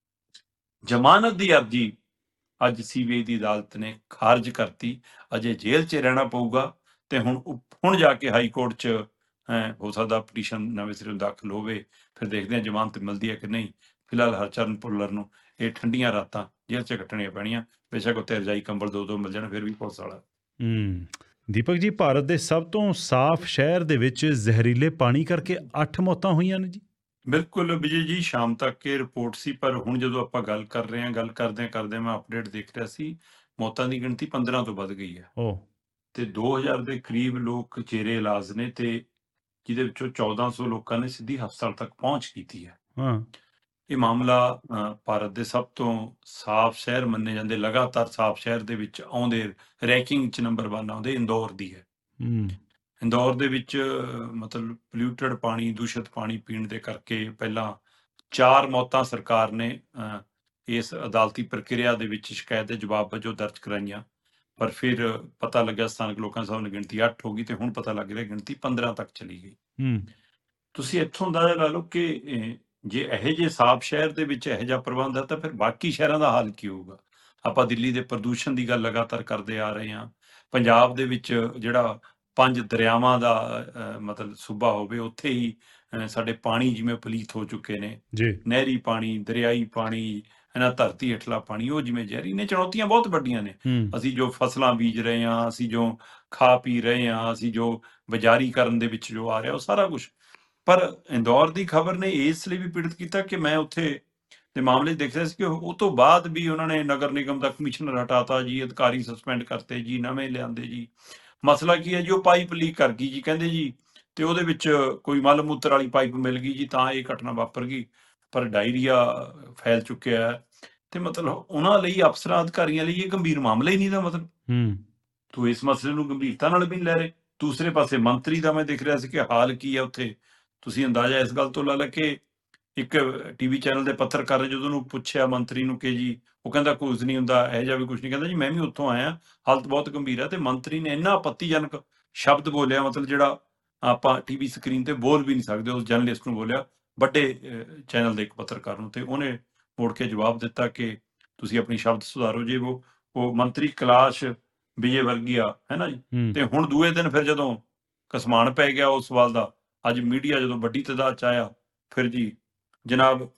Speaker 2: ਜ਼ਮਾਨਤ ਦੀ ਅਰਜ਼ੀ ਅੱਜ ਸੀਬੀਆਈ ਦੀ ਅਦਾਲਤ ਨੇ ਖਾਰਜ ਕਰਤੀ। ਅਜੇ ਜੇਲ੍ਹ 'ਚ ਰਹਿਣਾ ਪਊਗਾ ਤੇ ਹੁਣ ਉਪ- ਹੁਣ ਜਾ ਕੇ ਹਾਈ ਕੋਰਟ 'ਚ ਹੈਂ, ਹੋ ਸਕਦਾ ਪਟੀਸ਼ਨ ਨਵੇਂ ਸਿਰੋਂ ਦਾਖਲ ਹੋਵੇ, ਫਿਰ ਦੇਖਦੇ ਹਾਂ ਜ਼ਮਾਨਤ ਮਿਲਦੀ ਹੈ ਕਿ ਨਹੀਂ। ਫਿਲਹਾਲ ਹਰਚਰਨ ਭੁੱਲਰ ਨੂੰ ਇਹ ਠੰਡੀਆਂ ਰਾਤਾਂ ਜੇਲ੍ਹ 'ਚ ਕੱਟਣੀਆਂ ਪੈਣੀਆਂ, ਬੇਸ਼ੱਕ ਉੱਤੇ ਰਜਾਈ ਕੰਬਲ ਦੋ ਦੋ ਮਿਲ ਜਾਣ, ਫਿਰ ਵੀ ਪੁਲਿਸ ਵਾਲਾ।
Speaker 1: ਹੂੰ ਦੀਪਕ ਜੀ, ਭਾਰਤ ਦੇ ਸਭ ਤੋਂ ਸਾਫ਼ ਸ਼ਹਿਰ ਦੇ ਵਿੱਚ ਜ਼ਹਿਰੀਲੇ ਪਾਣੀ ਕਰਕੇ ਅੱਠ ਮੌਤਾਂ ਹੋਈਆਂ ਨੇ ਜੀ।
Speaker 2: ਬਿਲਕੁਲ ਵਿਜੇ ਜੀ, ਸ਼ਾਮ ਤੱਕ ਇਹ ਰਿਪੋਰਟ ਸੀ, ਪਰ ਹੁਣ ਜਦੋਂ ਆਪਾਂ ਗੱਲ ਕਰ ਰਹੇ ਹਾਂ, ਗੱਲ ਕਰਦਿਆਂ ਕਰਦਿਆਂ ਮੈਂ ਅਪਡੇਟ ਦੇਖ ਰਿਹਾ ਸੀ, ਮੌਤਾਂ ਦੀ ਗਿਣਤੀ ਪੰਦਰਾਂ ਤੋਂ ਵੱਧ ਗਈ ਹੈ
Speaker 1: ਓ
Speaker 2: ਤੇ ਦੋ ਹਜ਼ਾਰ ਦੇ ਕਰੀਬ ਲੋਕ ਜੇਰੇ ਇਲਾਜ ਨੇ, ਤੇ ਜਿਹਦੇ ਵਿੱਚੋਂ ਚੌਦਾਂ ਸੌ ਲੋਕਾਂ ਨੇ ਸਿੱਧੀ ਹਸਪਤਾਲ ਤੱਕ ਪਹੁੰਚ ਕੀਤੀ ਹੈ।
Speaker 1: ਹਾਂ
Speaker 2: ਇਹ ਮਾਮਲਾ ਅ, ਭਾਰਤ ਦੇ ਸਭ ਤੋਂ ਸਾਫ਼ ਸ਼ਹਿਰ ਮੰਨੇ ਜਾਂਦੇ, ਲਗਾਤਾਰ ਸਾਫ਼ ਸ਼ਹਿਰ ਦੇ ਵਿੱਚ ਆਉਂਦੇ, ਰੈਂਕਿੰਗ 'ਚ ਨੰਬਰ ਵਨ ਆਉਂਦੇ ਇੰਦੌਰ ਦੀ ਹੈ।
Speaker 1: ਹੂੰ
Speaker 2: ਇੰਦੌਰ ਦੇ ਵਿੱਚ ਅ, ਮਤਲਬ ਪੋਲਿਊਟਡ ਪਾਣੀ, ਦੂਸ਼ਿਤ ਪਾਣੀ ਪੀਣ ਦੇ ਕਰਕੇ ਪਹਿਲਾਂ ਚਾਰ ਮੌਤਾਂ ਸਰਕਾਰ ਨੇ ਅ, ਇਸ ਅਦਾਲਤੀ ਪ੍ਰਕਿਰਿਆ ਦੇ ਵਿੱਚ ਸ਼ਿਕਾਇਤ ਦੇ ਜਵਾਬ ਵਜੋਂ ਦਰਜ ਕਰਾਈਆਂ, ਪਰ ਫਿਰ ਪਤਾ ਲੱਗਿਆ ਸਥਾਨਕ ਲੋਕਾਂ ਸਾਹਮਣੇ ਗਿਣਤੀ ਅੱਠ ਹੋ ਗਈ ਤੇ ਹੁਣ ਪਤਾ ਲੱਗ ਰਿਹਾ ਗਿਣਤੀ ਪੰਦਰਾਂ ਤੱਕ ਚਲੀ ਗਈ।
Speaker 1: ਹੂੰ
Speaker 2: ਤੁਸੀਂ ਇੱਥੋਂ ਅੰਦਾਜ਼ਾ ਲਾ ਲਓ ਕਿ ਅ, ਜੇ ਇਹੋ ਜਿਹੇ ਸਾਫ਼ ਸ਼ਹਿਰ ਦੇ ਵਿੱਚ ਇਹੋ ਜਿਹਾ ਪ੍ਰਬੰਧ ਹੈ ਤਾਂ ਫਿਰ ਬਾਕੀ ਸ਼ਹਿਰਾਂ ਦਾ ਹਾਲ ਕੀ ਹੋਊਗਾ। ਆਪਾਂ ਦਿੱਲੀ ਦੇ ਪ੍ਰਦੂਸ਼ਣ ਦੀ ਗੱਲ ਲਗਾਤਾਰ ਕਰਦੇ ਆ ਰਹੇ ਹਾਂ। ਪੰਜਾਬ ਦੇ ਵਿੱਚ ਜਿਹੜਾ ਪੰਜ ਦਰਿਆਵਾਂ ਦਾ ਅ, ਮਤਲਬ ਸੂਬਾ ਹੋਵੇ, ਉੱਥੇ ਹੀ ਅ, ਸਾਡੇ ਪਾਣੀ ਜਿਵੇਂ ਪਲੀਤ ਹੋ ਚੁੱਕੇ ਨੇ,
Speaker 1: ਜੀ
Speaker 2: ਨਹਿਰੀ ਪਾਣੀ, ਦਰਿਆਈ ਪਾਣੀ, ਹੈ ਨਾ, ਧਰਤੀ ਹੇਠਲਾ ਪਾਣੀ, ਉਹ ਜਿਵੇਂ ਜ਼ਹਿਰੀ ਨੇ। ਚੁਣੌਤੀਆਂ ਬਹੁਤ ਵੱਡੀਆਂ ਨੇ।
Speaker 1: ਹੂੰ
Speaker 2: ਅਸੀਂ ਜੋ ਫਸਲਾਂ ਬੀਜ ਰਹੇ ਹਾਂ, ਅਸੀਂ ਜੋ ਖਾ ਪੀ ਰਹੇ ਹਾਂ, ਅਸੀਂ ਜੋ ਬਜ਼ਾਰੀਕਰਨ ਦੇ ਵਿੱਚ ਜੋ ਆ ਰਿਹਾ, ਉਹ ਸਾਰਾ ਕੁਝ। ਪਰ ਇੰਦੌਰ ਦੀ ਖਬਰ ਨੇ ਇਸ ਲਈ ਵੀ ਪੀੜਤ ਕੀਤਾ ਕਿ ਮੈਂ ਉੱਥੇ ਦੇ ਮਾਮਲੇ 'ਚ ਦੇਖ ਰਿਹਾ ਸੀ ਕਿ ਉਹ ਤੋਂ ਬਾਅਦ ਵੀ ਉਹਨਾਂ ਨੇ ਨਗਰ ਨਿਗਮ ਦਾ ਕਮਿਸ਼ਨਰ ਹਟਾਤਾ ਜੀ, ਅਧਿਕਾਰੀ ਸਸਪੈਂਡ ਕਰਤੇ ਜੀ, ਨਵੇਂ ਲਿਆਂਦੇ ਜੀ। ਮਸਲਾ ਕੀ ਹੈ ਜੀ, ਉਹ ਪਾਈਪ ਲੀਕ ਕਰ ਗਈ ਜੀ ਕਹਿੰਦੇ ਜੀ, ਤੇ ਉਹਦੇ ਵਿੱਚ ਕੋਈ ਮਲ ਮੂਤਰ ਵਾਲੀ ਪਾਈਪ ਮਿਲ ਗਈ ਜੀ, ਤਾਂ ਇਹ ਘਟਨਾ ਵਾਪਰ ਗਈ। ਪਰ ਡਾਇਰੀਆ ਫੈਲ ਚੁੱਕਿਆ ਹੈ ਤੇ ਮਤਲਬ ਉਹਨਾਂ ਲਈ, ਅਫਸਰਾਂ ਅਧਿਕਾਰੀਆਂ ਲਈ ਇਹ ਗੰਭੀਰ ਮਾਮਲਾ ਹੀ ਨਹੀਂ ਦਾ ਮਤਲਬ।
Speaker 1: ਹੂੰ
Speaker 2: ਤੂੰ ਇਸ ਮਸਲੇ ਨੂੰ ਗੰਭੀਰਤਾ ਨਾਲ ਵੀ ਨਹੀਂ ਲੈ ਰਹੇ। ਦੂਸਰੇ ਪਾਸੇ ਮੰਤਰੀ ਦਾ ਮੈਂ ਦੇਖ ਰਿਹਾ ਸੀ ਕਿ ਹਾਲ ਕੀ ਹੈ ਉੱਥੇ। ਤੁਸੀਂ ਅੰਦਾਜ਼ਾ ਇਸ ਗੱਲ ਤੋਂ ਲਾ ਲੈ ਕਿ ਇੱਕ ਟੀਵੀ ਚੈਨਲ ਦੇ ਪੱਤਰਕਾਰ ਨੇ ਜਦੋਂ ਉਹਨੂੰ ਪੁੱਛਿਆ ਮੰਤਰੀ ਨੂੰ ਕਿ ਜੀ, ਉਹ ਕਹਿੰਦਾ ਕੁਝ ਨਹੀਂ ਹੁੰਦਾ, ਇਹੋ ਜਿਹਾ ਵੀ ਕੁਝ ਨਹੀਂ। ਕਹਿੰਦਾ ਜੀ ਮੈਂ ਵੀ ਉੱਥੋਂ ਆਇਆ, ਹਾਲਤ ਬਹੁਤ ਗੰਭੀਰ ਹੈ। ਤੇ ਮੰਤਰੀ ਨੇ ਇੰਨਾ ਆਪੱਤੀਜਨਕ ਸ਼ਬਦ ਬੋਲਿਆ, ਮਤਲਬ ਜਿਹੜਾ ਆਪਾਂ ਟੀਵੀ ਸਕਰੀਨ ਤੇ ਬੋਲ ਵੀ ਨਹੀਂ ਸਕਦੇ, ਉਸ ਜਰਨਲਿਸਟ ਨੂੰ ਬੋਲਿਆ, ਵੱਡੇ ਚੈਨਲ ਦੇ ਇੱਕ ਪੱਤਰਕਾਰ ਨੂੰ। ਤੇ ਉਹਨੇ ਮੋੜ ਕੇ ਜਵਾਬ ਦਿੱਤਾ ਕਿ ਤੁਸੀਂ ਆਪਣੀ ਸ਼ਬਦ ਸੁਧਾਰੋ ਜੇ। ਉਹ ਉਹ ਮੰਤਰੀ ਕੈਲਾਸ਼ ਵਿਜੇ ਵਰਗੀਆ ਹੈ ਨਾ ਜੀ।
Speaker 1: ਹੂੰ
Speaker 2: ਤੇ ਹੁਣ ਦੂਏ ਦਿਨ ਫਿਰ ਜਦੋਂ ਕਸਮਾਨ ਪੈ ਗਿਆ ਉਸ ਸਵਾਲ ਦਾ, ਅੱਜ ਮੀਡੀਆ ਜਦੋਂ ਵੱਡੀ ਤਾਦਾਦ 'ਚ ਆਇਆ, ਫਿਰ ਜੀ ਜਨਾਬ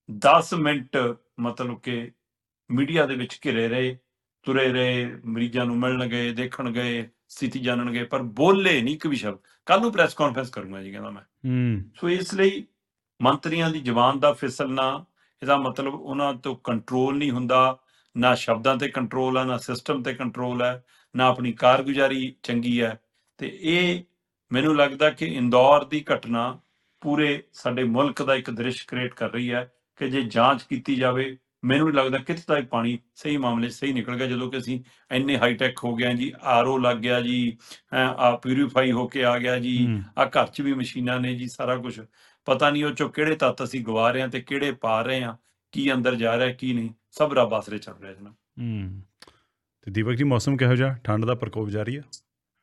Speaker 2: ਦਸ ਮਿੰਟ ਮਤਲਬ ਕਿ ਮੀਡੀਆ ਦੇ ਵਿੱਚ ਘਿਰੇ ਰਹੇ, ਤੁਰੇ ਰਹੇ, ਮਰੀਜ਼ਾਂ ਨੂੰ ਮਿਲਣ ਗਏ, ਦੇਖਣ ਗਏ, ਸਥਿਤੀ ਜਾਣਨ ਗਏ, ਪਰ ਬੋਲੇ ਨਹੀਂ ਇੱਕ ਵੀ ਸ਼ਬਦ। ਕੱਲ ਨੂੰ ਪ੍ਰੈਸ ਕਾਨਫਰੰਸ ਕਰੂੰਗਾ ਜੀ ਕਹਿੰਦਾ ਮੈਂ।
Speaker 1: ਹੂੰ
Speaker 2: ਸੋ ਇਸ ਲਈ ਮੰਤਰੀਆਂ ਦੀ ਜ਼ੁਬਾਨ ਦਾ ਫਿਸਲਣਾ, ਇਹਦਾ ਮਤਲਬ ਉਹਨਾਂ ਤੋਂ ਕੰਟਰੋਲ ਨਹੀਂ ਹੁੰਦਾ। ਨਾ ਸ਼ਬਦਾਂ ਤੇ ਕੰਟਰੋਲ ਹੈ, ਨਾ ਸਿਸਟਮ ਤੇ ਕੰਟਰੋਲ ਹੈ, ਨਾ ਆਪਣੀ ਕਾਰਗੁਜ਼ਾਰੀ ਚੰਗੀ ਹੈ। ਤੇ ਇਹ ਮੈਨੂੰ ਲੱਗਦਾ ਕਿ ਇੰਦੌਰ ਦੀ ਘਟਨਾ ਪੂਰੇ ਸਾਡੇ ਮੁਲਕ ਦਾ ਇੱਕ ਦ੍ਰਿਸ਼ ਕ੍ਰੀਏਟ ਕਰ ਰਹੀ ਹੈ ਕਿ ਜੇ ਜਾਂਚ ਕੀਤੀ ਜਾਵੇ, ਮੈਨੂੰ ਨਹੀਂ ਲੱਗਦਾ ਕਿਤੇ ਤੱਕ ਪਾਣੀ ਸਹੀ ਮਾਮਲੇ 'ਚ ਸਹੀ ਨਿਕਲ ਗਿਆ। ਜਦੋਂ ਕਿ ਅਸੀਂ ਇੰਨੇ ਹਾਈਟੈਕ ਹੋ ਗਏ ਹਾਂ ਜੀ, ਆਰ ਓ ਲੱਗ ਗਿਆ ਜੀ, ਆ ਪਿਊਰੀਫਾਈ ਹੋ ਕੇ ਆ ਗਿਆ ਜੀ,
Speaker 1: ਹੂੰ
Speaker 2: ਆ ਘਰ 'ਚ ਵੀ ਮਸ਼ੀਨਾਂ ਨੇ ਜੀ, ਸਾਰਾ ਕੁਝ। ਪਤਾ ਨਹੀਂ ਉਹ 'ਚੋਂ ਕਿਹੜੇ ਤੱਤ ਅਸੀਂ ਗਵਾ ਰਹੇ ਹਾਂ ਤੇ ਕਿਹੜੇ ਪਾ ਰਹੇ ਹਾਂ, ਕੀ ਅੰਦਰ ਜਾ ਰਿਹਾ ਕੀ ਨਹੀਂ, ਸਭ ਰੱਬ ਆਸਰੇ ਚੱਲ ਰਿਹਾ ਜਨਾਬ।
Speaker 1: ਹੂੰ ਤੇ ਦੀਪਕ ਜੀ, ਮੌਸਮ ਕਿਹੋ ਜਿਹਾ? ਠੰਡ ਦਾ ਪ੍ਰਕੋਪ ਜਾਰੀ ਹੈ?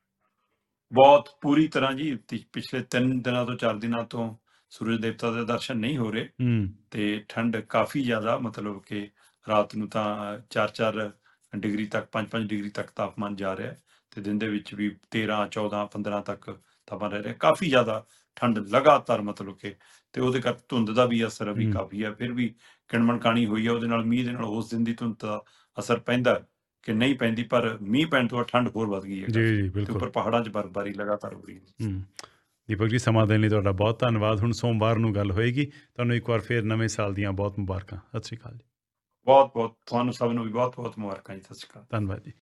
Speaker 2: ਬਹੁਤ ਪੂਰੀ ਤਰ੍ਹਾਂ ਜੀ। ਤੀ- ਪਿਛਲੇ ਤਿੰਨ ਦਿਨਾਂ ਤੋਂ ਚਾਰ ਦਿਨਾਂ ਤੋਂ ਸੂਰਜ ਦੇਵਤਾ ਦੇ ਦਰਸ਼ਨ ਨਹੀਂ ਹੋ ਰਹੇ
Speaker 1: ਹੂੰ
Speaker 2: ਤੇ ਠੰਡ ਕਾਫੀ ਜ਼ਿਆਦਾ, ਮਤਲਬ ਕਿ ਰਾਤ ਨੂੰ ਤਾਂ ਚਾਰ ਚਾਰ ਡਿਗਰੀ ਤੱਕ, ਪੰਜ ਪੰਜ ਡਿਗਰੀ ਤੱਕ ਤਾਪਮਾਨ ਜਾ ਰਿਹਾ ਹੈ ਤੇ ਦਿਨ ਦੇ ਵਿੱਚ ਵੀ ਤੇਰਾਂ ਚੌਦਾਂ ਪੰਦਰਾਂ ਤੱਕ ਤਾਪਮਾਨ ਰਹਿ ਰਿਹਾ। ਕਾਫੀ ਜ਼ਿਆਦਾ ਠੰਡ ਲਗਾਤਾਰ, ਮਤਲਬ ਕਿ ਤੇ ਉਹਦੇ ਕਰਕੇ ਧੁੰਦ ਦਾ ਵੀ ਅਸਰ ਵੀ
Speaker 1: ਹੂੰ।
Speaker 2: ਕਾਫੀ ਹੈ। ਫਿਰ ਵੀ ਕਿਣਮਣ ਕਾਣੀ ਹੋਈ ਹੈ, ਉਹਦੇ ਨਾਲ ਮੀਂਹ ਦੇ ਨਾਲ ਉਸ ਦਿਨ ਦੀ ਧੁੰਦ ਦਾ ਅਸਰ ਪੈਂਦਾ ਕਿ ਨਹੀਂ ਪੈਂਦੀ, ਪਰ ਮੀਂਹ ਪੈਣ ਤੋਂ ਬਾਅਦ ਠੰਡ ਹੋਰ ਵੱਧ ਗਈ ਹੈ
Speaker 1: ਜੀ
Speaker 2: ਕਾਫੀ।
Speaker 1: ਜੀ
Speaker 2: ਤੇ
Speaker 1: ਬਿਲਕੁਲ।
Speaker 2: ਉੱਪਰ ਪਹਾੜਾਂ 'ਚ ਬਰਫ਼ਬਾਰੀ ਲਗਾਤਾਰ ਹੋ ਰਹੀ ਹੈ।
Speaker 1: ਹੂੰ ਦੀਪਕ ਜੀ, ਸਮਾਂ ਦੇਣ ਲਈ ਤੁਹਾਡਾ ਬਹੁਤ ਧੰਨਵਾਦ। ਹੁਣ ਸੋਮਵਾਰ ਨੂੰ ਗੱਲ ਹੋਏਗੀ। ਤੁਹਾਨੂੰ ਇੱਕ ਵਾਰ ਫਿਰ ਨਵੇਂ ਸਾਲ ਦੀਆਂ ਬਹੁਤ ਮੁਬਾਰਕਾਂ। ਸਤਿ ਸ਼੍ਰੀ ਅਕਾਲ ਜੀ।
Speaker 2: ਬਹੁਤ ਬਹੁਤ ਤੁਹਾਨੂੰ ਸਭ ਨੂੰ ਵੀ ਬਹੁਤ ਬਹੁਤ ਮੁਬਾਰਕਾਂ ਜੀ। ਸਤਿ ਸ਼੍ਰੀ ਅਕਾਲ।
Speaker 1: ਧੰਨਵਾਦ ਜੀ।